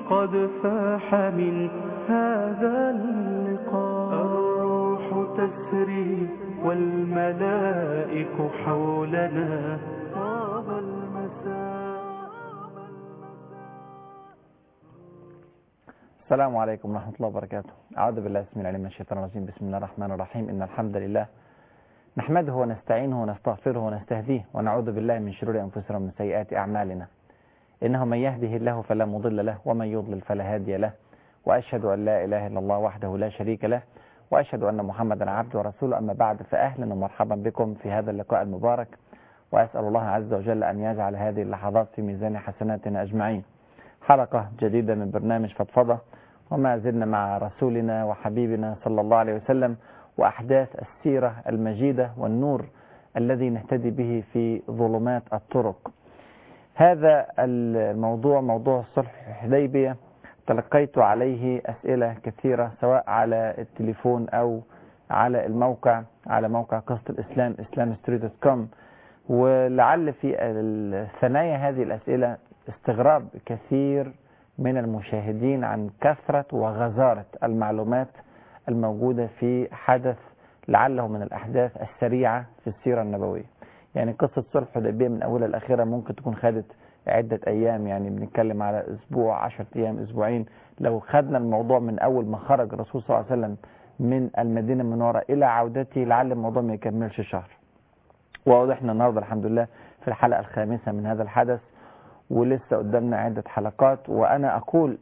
قد فاح من هذا اللقاء. الروح تسري والملائك حولنا طاب المساء. السلام عليكم ورحمة الله وبركاته. أعوذ بالله السميع العليم من الشيطان الرجيم. بسم الله الرحمن الرحيم. إن الحمد لله نحمده ونستعينه ونستغفره ونستهديه ونعوذ بالله من شرور أنفسنا ومن سيئات أعمالنا. إنه من يهده الله فلا مضل له ومن يضلل فلا هادي له، وأشهد أن لا إله إلا الله وحده لا شريك له، وأشهد أن محمدا عبده ورسوله. أما بعد، فأهلا ومرحبا بكم في هذا اللقاء المبارك، وأسأل الله عز وجل أن يجعل هذه اللحظات في ميزان حسناتنا أجمعين. حلقة جديدة من برنامج فضفضة، وما زلنا مع رسولنا وحبيبنا صلى الله عليه وسلم وأحداث السيرة المجيدة والنور الذي نهتدي به في ظلمات الطرق. هذا الموضوع، موضوع صلح الحديبية، تلقيت عليه أسئلة كثيرة سواء على التليفون أو على الموقع، على موقع قصة الإسلام islamhistory.com، ولعل في ثنايا هذه الأسئلة استغراب كثير من المشاهدين عن كثرة وغزارة المعلومات الموجودة في حدث لعله من الأحداث السريعة في السيرة النبوية. يعني قصة صلح الحديبية من أولها لأخيرا ممكن تكون خدت عدة أيام، يعني بنتكلم على أسبوع، 10 أيام، أسبوعين. لو خدنا الموضوع من أول ما خرج الرسول صلى الله عليه وسلم من المدينة المنورة إلى عودته، لعل الموضوع ما يكملش شهر. وواضحنا النهارده الحمد لله في الحلقة الخامسة من هذا الحدث، ولسه قدامنا عدة حلقات. وأنا أقول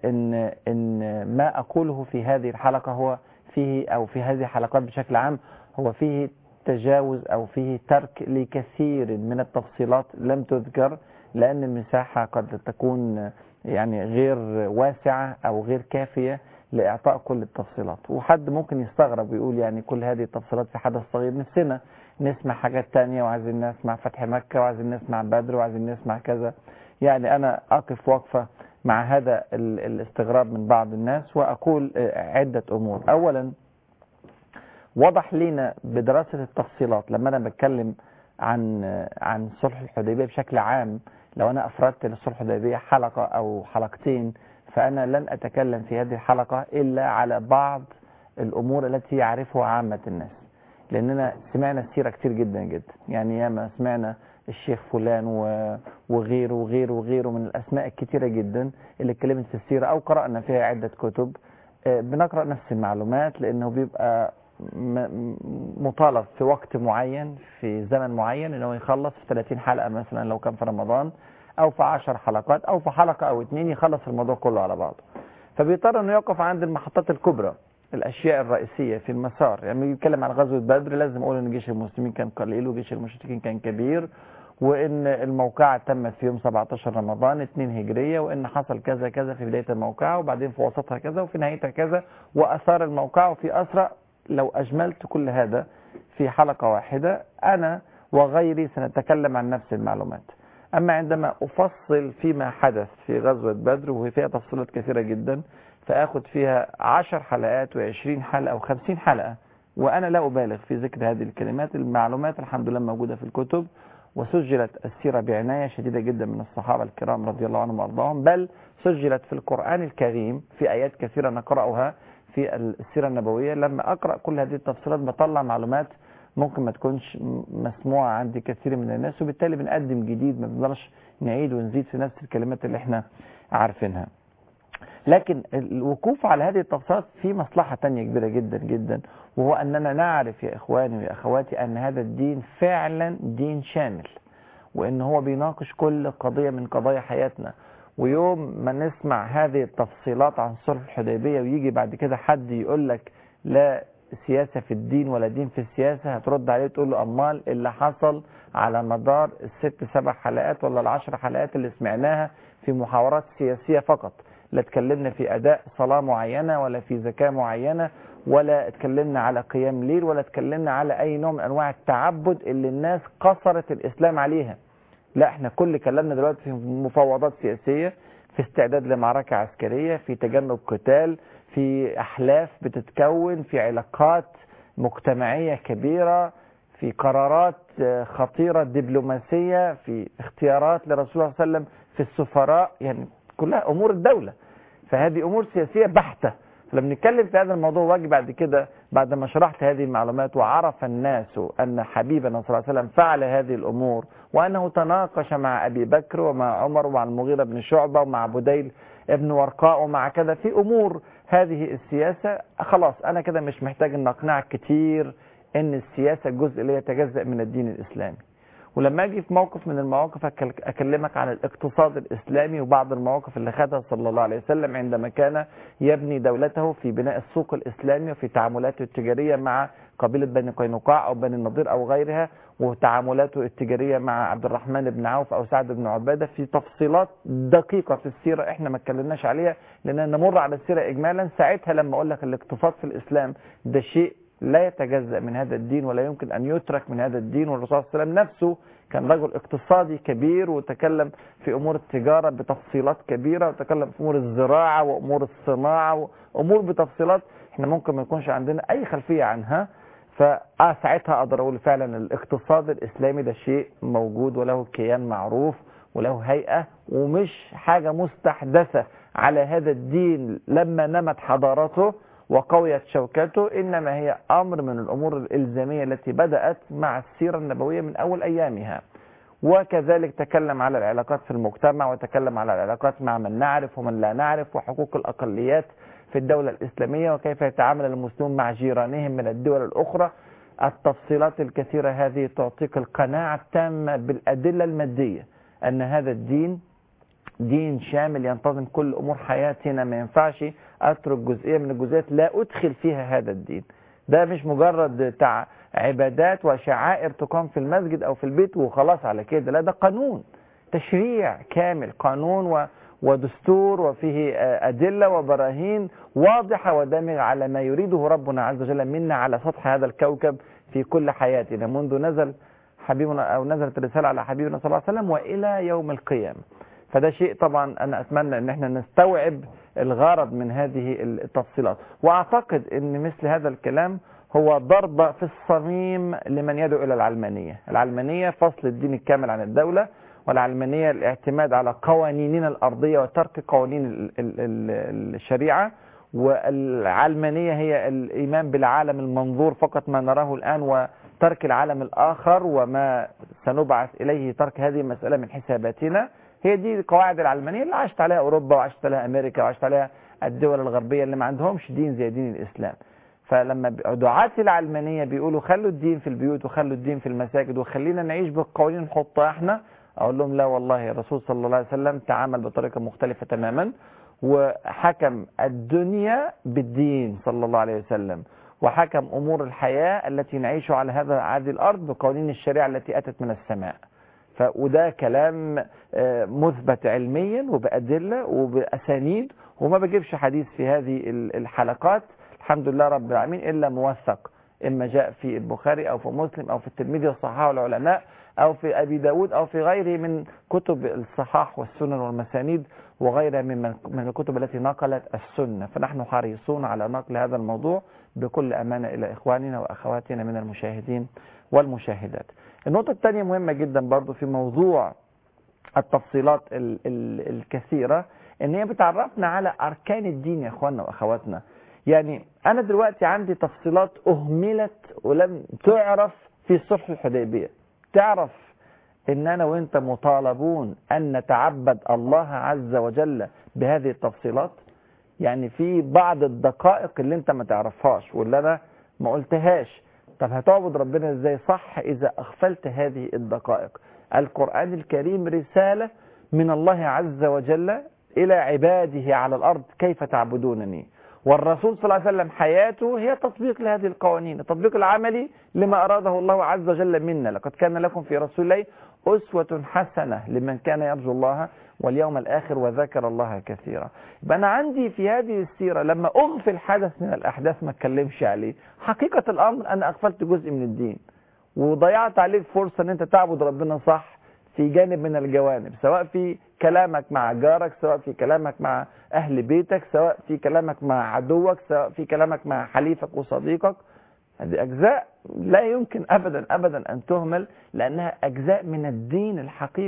إن ما أقوله في هذه الحلقة هو فيه، أو في هذه الحلقات بشكل عام، هو فيه تجاوز أو فيه ترك لكثير من التفصيلات لم تذكر، لأن المساحة قد تكون يعني غير واسعة أو غير كافية لإعطاء كل التفصيلات. وحد ممكن يستغرب ويقول يعني كل هذه التفصيلات في حدث صغير، نفسنا نسمع حاجات تانية، وعايزين نسمع فتح مكة، وعايزين نسمع بدر، وعايزين نسمع كذا. يعني أنا أقف وقفة مع هذا الاستغراب من بعض الناس، وأقول عدة أمور. أولا، وضح لنا بدراسة التفصيلات لما أنا بتكلم عن صلح الحديبية بشكل عام. لو أنا أفردت للصلح الحديبية حلقة أو حلقتين، فأنا لن أتكلم في هذه الحلقة إلا على بعض الأمور التي يعرفها عامة الناس، لأننا سمعنا السيرة كتير جدا جدا. يعني ياما سمعنا الشيخ فلان وغيره وغيره وغيره من الأسماء الكتيرة جدا اللي اتكلمت في السيرة، أو قرأنا فيها عدة كتب. بنقرأ نفس المعلومات لأنه بيبقى مطالب في وقت معين في زمن معين انه يخلص في 30 حلقة مثلا لو كان في رمضان، او في 10 حلقات، او في حلقة او 2 يخلص الموضوع كله على بعضه. فبيضطر انه يقف عند المحطات الكبرى، الاشياء الرئيسية في المسار. يعني يتكلم عن غزوة بدر لازم اقول ان جيش المسلمين كان قليل وجيش المشركين كان كبير، وان الموقعة تمت في يوم 17 رمضان 2 هجرية، وان حصل كذا كذا في بداية الموقعة، وبعدين في وسطها كذا، وفي نهايتها كذا، واثار الموقعة وفي اسرع. لو أجملت كل هذا في حلقة واحدة، أنا وغيري سنتكلم عن نفس المعلومات. أما عندما أفصل فيما حدث في غزوة بدر، وهي فيها تفصيلات كثيرة جدا، فأخذ فيها 10 حلقات و20 حلقة و50 حلقة، وأنا لا أبالغ في ذكر هذه الكلمات. المعلومات الحمد لله موجودة في الكتب، وسجلت السيرة بعناية شديدة جدا من الصحابة الكرام رضي الله عنهم وأرضاهم، بل سجلت في القرآن الكريم في آيات كثيرة نقرأها في السيرة النبوية. لما أقرأ كل هذه التفصيلات بطلع معلومات ممكن ما تكونش مسموعة عند كثير من الناس، وبالتالي بنقدم جديد، ما بنقدرش نعيد ونزيد في نفس الكلمات اللي احنا عارفينها. لكن الوقوف على هذه التفصيلات في مصلحة تانية كبيرة جدا جدا، وهو أننا نعرف يا إخواني ويا أخواتي أن هذا الدين فعلا دين شامل، وأن هو بيناقش كل قضية من قضايا حياتنا. ويوم ما نسمع هذه التفصيلات عن صلح الحديبية ويجي بعد كده حد يقول لك لا سياسة في الدين ولا دين في السياسة، هترد عليه تقول له أمال اللي حصل على مدار 6-7 حلقات ولا 10 حلقات اللي سمعناها في محاورات سياسية فقط، لا اتكلمنا في أداء صلاة معينة ولا في زكاة معينة، ولا اتكلمنا على قيام ليل، ولا اتكلمنا على أي نوع من أنواع التعبد اللي الناس قصرت الإسلام عليها. لا، احنا كل كلامنا دلوقتي في مفاوضات سياسية، في استعداد لمعركة عسكرية، في تجنب قتال، في أحلاف بتتكون، في علاقات مجتمعية كبيرة، في قرارات خطيرة دبلوماسية، في اختيارات لرسول الله صلى الله عليه وسلم في السفراء، يعني كلها أمور الدولة. فهذه أمور سياسية بحتة. فلما نتكلم في هذا الموضوع واجب بعد كده، بعد ما شرحت هذه المعلومات وعرف الناس أن حبيبنا صلى الله عليه وسلم فعل هذه الأمور، وأنه تناقش مع أبي بكر ومع عمر ومع المغيرة بن شعبة ومع بديل ابن ورقاء ومع كذا في أمور هذه السياسة، خلاص أنا كده مش محتاج أن أقنعك كتير أن السياسة جزء لا يتجزأ من الدين الإسلامي. ولما أجي في موقف من المواقف أكلمك عن الاقتصاد الإسلامي وبعض المواقف اللي خدها صلى الله عليه وسلم عندما كان يبني دولته في بناء السوق الإسلامي وفي تعاملاته التجارية مع قبيلة بني قينقاع أو بني النضير أو غيرها، وتعاملاته التجارية مع عبد الرحمن بن عوف أو سعد بن عبادة، في تفصيلات دقيقة في السيرة احنا ما اتكلمناش عليها لأننا نمر على السيرة إجمالا. ساعتها لما أقول لك الاقتصاد في الإسلام ده شيء لا يتجزأ من هذا الدين ولا يمكن أن يترك من هذا الدين، والرسول صلى الله عليه وسلم نفسه كان رجل اقتصادي كبير وتكلم في أمور التجارة بتفصيلات كبيرة، وتكلم في أمور الزراعة وأمور الصناعة وأمور بتفصيلات احنا ممكن ما يكونش عندنا أي خلفية عنها. فساعتها أقدر أقول فعلا الاقتصاد الإسلامي ده شيء موجود وله كيان معروف وله هيئة، ومش حاجة مستحدثة على هذا الدين لما نمت حضارته وقويت شوكته، إنما هي أمر من الأمور الإلزامية التي بدأت مع السيرة النبوية من أول أيامها. وكذلك تكلم على العلاقات في المجتمع، وتكلم على العلاقات مع من نعرف ومن لا نعرف، وحقوق الأقليات في الدولة الإسلامية، وكيف يتعامل المسلمون مع جيرانهم من الدول الأخرى. التفصيلات الكثيرة هذه تعطيك القناعة التامة بالأدلة المادية أن هذا الدين دين شامل ينتظم كل أمور حياتنا. ما ينفعش أترك جزئية من الجزئيات لا أدخل فيها هذا الدين. ده مش مجرد عبادات وشعائر تقام في المسجد أو في البيت وخلاص على كده، لا، ده قانون تشريع كامل، قانون ودستور وفيه أدلة وبراهين واضحة ودامغة على ما يريده ربنا عز وجل منا على سطح هذا الكوكب في كل حياتنا، منذ نزل حبيبنا أو نزلت الرسالة على حبيبنا صلى الله عليه وسلم وإلى يوم القيامة. فده شيء طبعا أنا أتمنى أن احنا نستوعب الغرض من هذه التفصيلات. وأعتقد أن مثل هذا الكلام هو ضربة في الصميم لمن يدعو إلى العلمانية. العلمانية فصل الدين الكامل عن الدولة، والعلمانية الاعتماد على قوانيننا الأرضية وترك قوانين الشريعة، والعلمانية هي الإيمان بالعالم المنظور فقط ما نراه الآن وترك العالم الآخر وما سنبعث إليه، ترك هذه المسألة من حساباتنا. هي دي قواعد العلمانية اللي عاشت عليها أوروبا وعاشت عليها أمريكا وعاشت عليها الدول الغربية اللي ما عندهمش دين زي دين الإسلام. فلما دعاة العلمانية بيقولوا خلوا الدين في البيوت وخلوا الدين في المساجد وخلينا نعيش بالقوانين نحطها احنا، أقول لهم لا والله، الرسول صلى الله عليه وسلم تعامل بطريقة مختلفة تماما وحكم الدنيا بالدين صلى الله عليه وسلم، وحكم أمور الحياة التي نعيش على هذه الأرض بقوانين الشريعة التي أتت من السماء. وده كلام مثبت علميا وبأدلة وبأسانيد، وما بجيبش حديث في هذه الحلقات الحمد لله رب العالمين إلا موثق، إما جاء في البخاري أو في مسلم أو في الترمذي وصححه العلماء أو في أبي داود أو في غيره من كتب الصحاح والسنن والمسانيد وغيرها من الكتب التي نقلت السنة. فنحن حريصون على نقل هذا الموضوع بكل أمانة إلى إخواننا وأخواتنا من المشاهدين والمشاهدات. النقطة الثانية مهمة جدا برضو في موضوع التفصيلات الكثيرة، ان هي بتعرفنا على أركان الدين يا إخواننا وأخواتنا. يعني أنا دلوقتي عندي تفصيلات أهملت ولم تعرف في صلح الحديبية. تعرف ان أنا وإنت مطالبون أن نتعبد الله عز وجل بهذه التفصيلات. يعني في بعض الدقائق اللي انت ما تعرفهاش واللي أنا ما قلتهاش. طب هتعبد ربنا ازاي صح إذا أغفلت هذه الدقائق؟ القرآن الكريم رسالة من الله عز وجل إلى عباده على الأرض كيف تعبدونني، والرسول صلى الله عليه وسلم حياته هي تطبيق لهذه القوانين، التطبيق العملي لما أراده الله عز وجل منا. لقد كان لكم في رسول الله أسوة حسنة لمن كان يرجو الله واليوم الآخر وذكر الله كثيرا. يبقى أنا عندي في هذه السيرة لما أغفل حدث من الأحداث ما اتكلمش عليه، حقيقة الأمر أنا أغفلت جزء من الدين وضيعت عليك فرصة أن أنت تعبد ربنا صح في جانب من الجوانب، سواء في كلامك مع جارك، سواء في كلامك مع أهل بيتك، سواء في كلامك مع عدوك، سواء في كلامك مع حليفك وصديقك. هذه أجزاء لا يمكن أبدا أبدا أن تهمل، لأنها أجزاء من الدين الحقيقي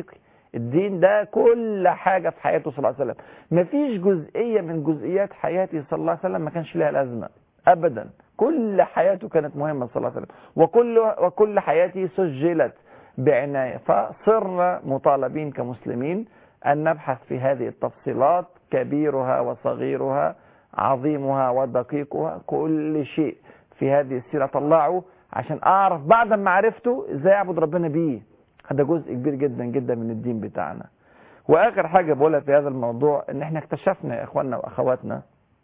الدين ده كل حاجة في حياته صلى الله عليه وسلم. مفيش جزئية من جزئيات حياته صلى الله عليه وسلم ما كانش لها لازمة أبدا. كل حياته كانت مهمة صلى الله عليه وسلم، وكل حياته سجلت بعناية. فصرنا مطالبين كمسلمين أن نبحث في هذه التفصيلات، كبيرها وصغيرها، عظيمها ودقيقها، كل شيء في هذه السيرة طلعه عشان أعرف بعد ما عرفته إزاي أعبد ربنا بيه. هذا جزء كبير جدا جدا من الدين بتاعنا. وآخر حاجة بقولها في هذا الموضوع إن إحنا اكتشفنا يا إخواننا وأخواتنا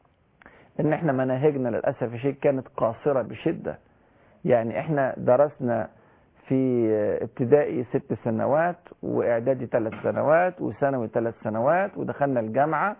إن إحنا مناهجنا للأسف الشديد كانت قاصرة بشدة. يعني إحنا درسنا في ابتدائي 6 سنوات، وإعدادي 3 سنوات، وثانوي 3 سنوات، ودخلنا الجامعة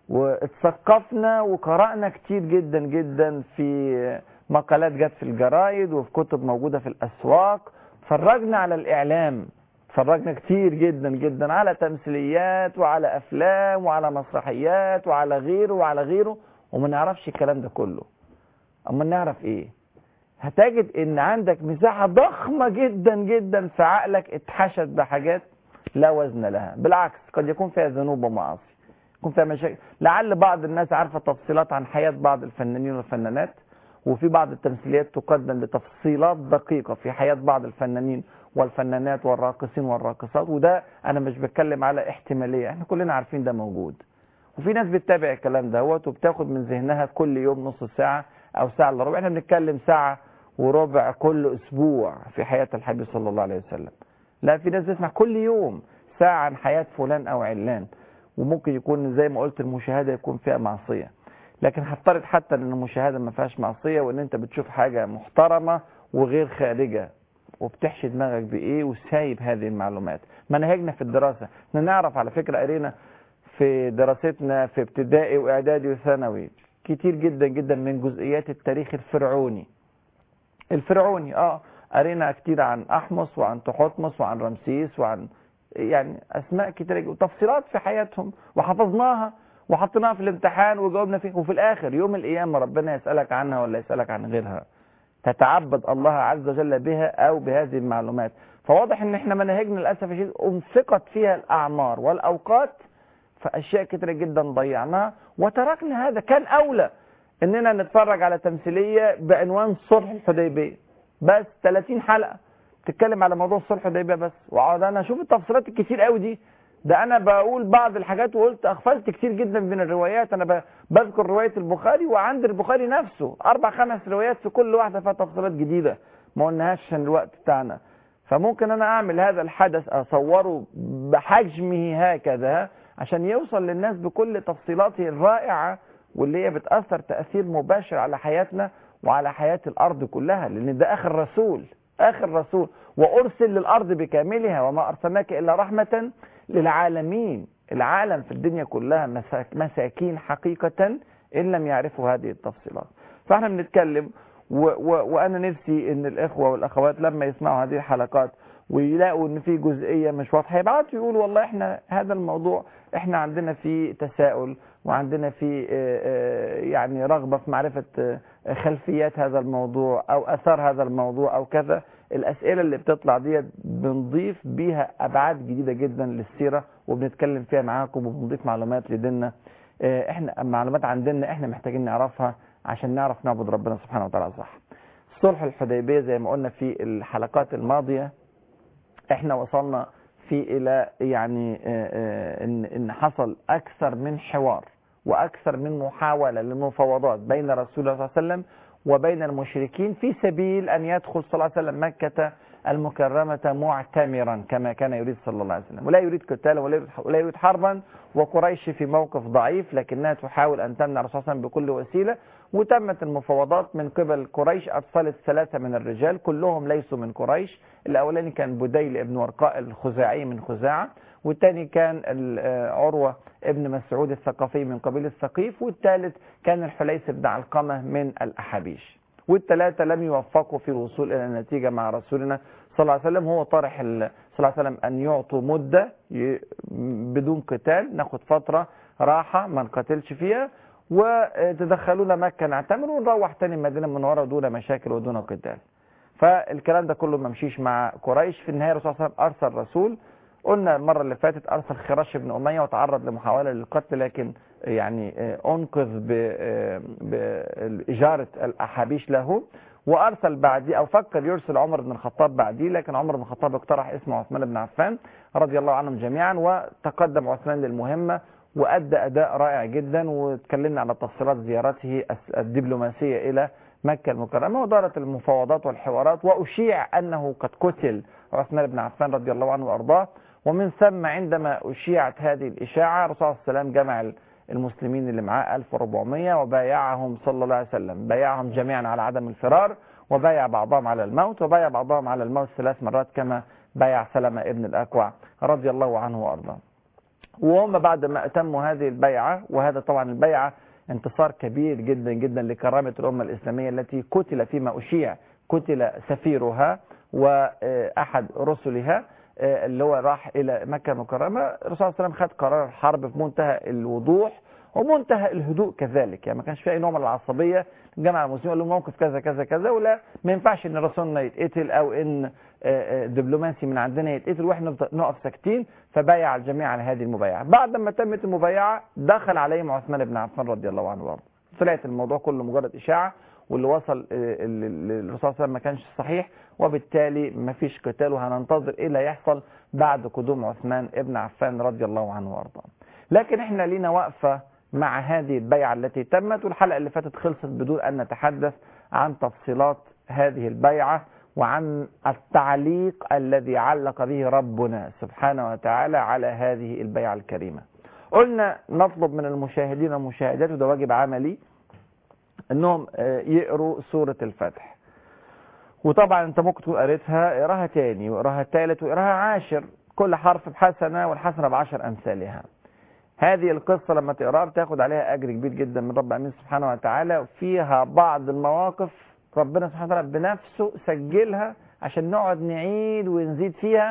واتثقفنا وقرأنا كتير جدا جدا في مقالات جت في الجرايد وفي كتب موجودة في الأسواق. فرجنا على الإعلام، فرجنا كتير جدا جدا على تمثيليات وعلى أفلام وعلى مسرحيات وعلى غيره وعلى غيره، وما نعرفش الكلام ده كله. أما نعرف إيه؟ هتجد إن عندك مساحة ضخمة جدا جدا في عقلك اتحشت بحاجات لا وزن لها. بالعكس قد يكون فيها ذنوب ومعاصي، يكون فيها مشاكل. لعل بعض الناس عارفة تفصيلات عن حياة بعض الفنانين والفنانات، وفي بعض التمثيليات تقدم بتفصيلات دقيقة في حياة بعض الفنانين والفنانات والراقصين والراقصات. وده أنا مش بتكلم على احتمالية، احنا كلنا عارفين ده موجود. وفي ناس بتتابع الكلام ده وبتاخد من ذهنها كل يوم نص ساعة أو ساعة إلا ربع. احنا بنتكلم ساعة وربع كل أسبوع في حياة الحبيب صلى الله عليه وسلم. لا، في ناس بتسمع كل يوم ساعة عن حياة فلان أو علان، وممكن يكون زي ما قلت المشاهدة يكون فيها معصية. لكن هفترض حتى ان المشاهدة ما فيهاش معصية، وان انت بتشوف حاجة محترمة وغير خارجة، وبتحشي دماغك بايه وسايب هذه المعلومات. مناهجنا في الدراسة احنا نعرف، على فكرة قرينا في دراستنا في ابتدائي واعدادي وثانوي كتير جدا جدا من جزئيات التاريخ الفرعوني قرينا كتير عن احمس وعن تحتمس وعن رمسيس وعن يعني اسماء كتير وتفصيلات في حياتهم، وحفظناها وحطيناها في الامتحان وجاوبنا فيه. وفي الاخر يوم القيامه ربنا يسالك عنها ولا يسالك عن غيرها، تتعبد الله عز وجل بها او بهذه المعلومات. فواضح ان احنا مناهجنا للاسف الشديد انفقت فيها الاعمار والاوقات فاشياء كتيره جدا ضيعناها وتركنا هذا. كان اولى اننا نتفرج على تمثيليه بعنوان صلح الحديبيه، بس 30 حلقه تتكلم على موضوع صلح الحديبيه بس، واقعد انا اشوف التفصيلات الكتير قوي دي. ده انا بقول بعض الحاجات وقلت اغفلت كتير جدا من الروايات. انا بذكر روايه البخاري، وعند البخاري نفسه 4-5 روايات في كل واحده فيها تفصيلات جديده ما قلناهاش عشان الوقت بتاعنا. فممكن انا اعمل هذا الحدث اصوره بحجمه هكذا عشان يوصل للناس بكل تفصيلاته الرائعه، واللي هي بتاثر تاثير مباشر على حياتنا وعلى حياه الارض كلها، لان ده اخر رسول وارسل للارض بكاملها وما ارسلناك الا رحمه للعالمين. العالم في الدنيا كلها مساكين حقيقة إن لم يعرفوا هذه التفصيلات. فاحنا بنتكلم وأنا نفسي إن الإخوة والأخوات لما يسمعوا هذه الحلقات ويلاقوا إن في جزئية مش واضحة يبعتوا يقولوا والله إحنا هذا الموضوع إحنا عندنا فيه تساؤل، وعندنا فيه يعني رغبة في معرفة خلفيات هذا الموضوع أو أثار هذا الموضوع أو كذا. الأسئلة اللي بتطلع دي بنضيف بيها أبعاد جديدة جدا للسيرة، وبنتكلم فيها معاكم وبنضيف معلومات لديننا. احنا معلومات عندنا احنا محتاجين نعرفها عشان نعرف نعبد ربنا سبحانه وتعالى صح. صلح الحديبية زي ما قلنا في الحلقات الماضية احنا وصلنا في الى يعني ان حصل اكثر من حوار واكثر من محاولة للمفاوضات بين رسول الله صلى الله عليه وسلم وبين المشركين في سبيل أن يدخل صلى الله عليه وسلم مكة المكرمة معتمرا كما كان يريد صلى الله عليه وسلم، ولا يريد قتالا ولا يريد حربا. وقريش في موقف ضعيف لكنها تحاول أن تمنع الرسول صلى الله عليه وسلم بكل وسيلة. وتمت المفاوضات من قبل قريش، أرسلت 3 من الرجال كلهم ليسوا من قريش. الأولاني كان بديل ابن ورقاء الخزاعي من خزاعة، والثاني كان عروة ابن مسعود الثقفي من قبيلة ثقيف، والثالث كان الحليس بن علقمة من الأحابيش. والثلاثة لم يوفقوا في الوصول إلى النتيجة مع رسولنا صلى الله عليه وسلم. هو طرح صلى الله عليه وسلم أن يعطوا مدة بدون قتال، ناخد فترة راحة ما نقاتلش فيها، وتدخلونا مكة نعتمر ونروح تاني المدينة المنورة دون مشاكل ودون قتال. فالكلام ده كله ما مشيش مع قريش. في النهاية الرسول صلى الله عليه وسلم أرسل رسول قلنا المرة اللي فاتت أرسل خراش بن أمية وتعرض لمحاولة للقتل، لكن يعني أنقذ بإجارة الأحابيش له. وأرسل بعديه أو فكر يرسل عمر بن الخطاب بعديه، لكن عمر بن الخطاب اقترح اسم عثمان بن عفان رضي الله عنهم جميعا، وتقدم عثمان للمهمة وأدى أداء رائع جدا. وتكلمنا على تفصيلات زيارته الدبلوماسية إلى مكة المكرمة، ودارت المفاوضات والحوارات، وأشيع أنه قد قتل عثمان بن عفان رضي الله عنه وأرضاه. ومن ثم عندما أشيعت هذه الإشاعة الرسول صلى الله عليه وسلم جمع المسلمين اللي معاه 1400 وبايعهم صلى الله عليه وسلم، بايعهم جميعا على عدم الفرار، وبايع بعضهم على الموت، وبايع بعضهم على الموت 3 مرات كما بايع سلمة ابن الأكوع رضي الله عنه وأرضاه. وهم بعد ما أتموا هذه البيعة، وهذا طبعا البيعة انتصار كبير جدا جدا لكرامة الأمة الإسلامية التي قتل فيما أشيع، قتل سفيرها وأحد رسلها اللي هو راح إلى مكة المكرمة. الرسول صلى الله عليه وسلم خد قرار الحرب في منتهى الوضوح ومنتهى الهدوء كذلك، يعني ما كانش فيه أي نوع من العصبية. جمع المسلمين قال لهم موقف كذا كذا كذا، ولا ما ينفعش إن رسولنا يتقتل أو إن دبلوماسي من عندنا يتقتل واحنا نقف ساكتين. فبايع الجميع على هذه المبايعة. بعد ما تمت المبايعة دخل عليهم عثمان بن عفان رضي الله عنه وارضاه. طلعت الموضوع كله مجرد إشاعة، واللي وصل للرسول صلى الله عليه وسلم ما كانش صحيح، وبالتالي ما فيش قتال، وهننتظر ايه اللي يحصل بعد قدوم عثمان ابن عفان رضي الله عنه وارضاه. لكن احنا لينا وقفة مع هذه البيعة التي تمت، والحلقة اللي فاتت خلصت بدون أن نتحدث عن تفصيلات هذه البيعة وعن التعليق الذي علق به ربنا سبحانه وتعالى على هذه البيعة الكريمة. قلنا نطلب من المشاهدين والمشاهدات، وده واجب عملي، انهم يقروا سورة الفتح. وطبعا انت ممكن تكون قريتها، اقراها تاني واقراها تالت واقراها عاشر، كل حرف بحسنة والحسنة ب10 أمثالها. هذه القصة لما تقراها بتاخد عليها أجر كبير جدا من رب العالمين سبحانه وتعالى، وفيها بعض المواقف ربنا سبحانه وتعالى بنفسه سجلها عشان نقعد نعيد ونزيد فيها،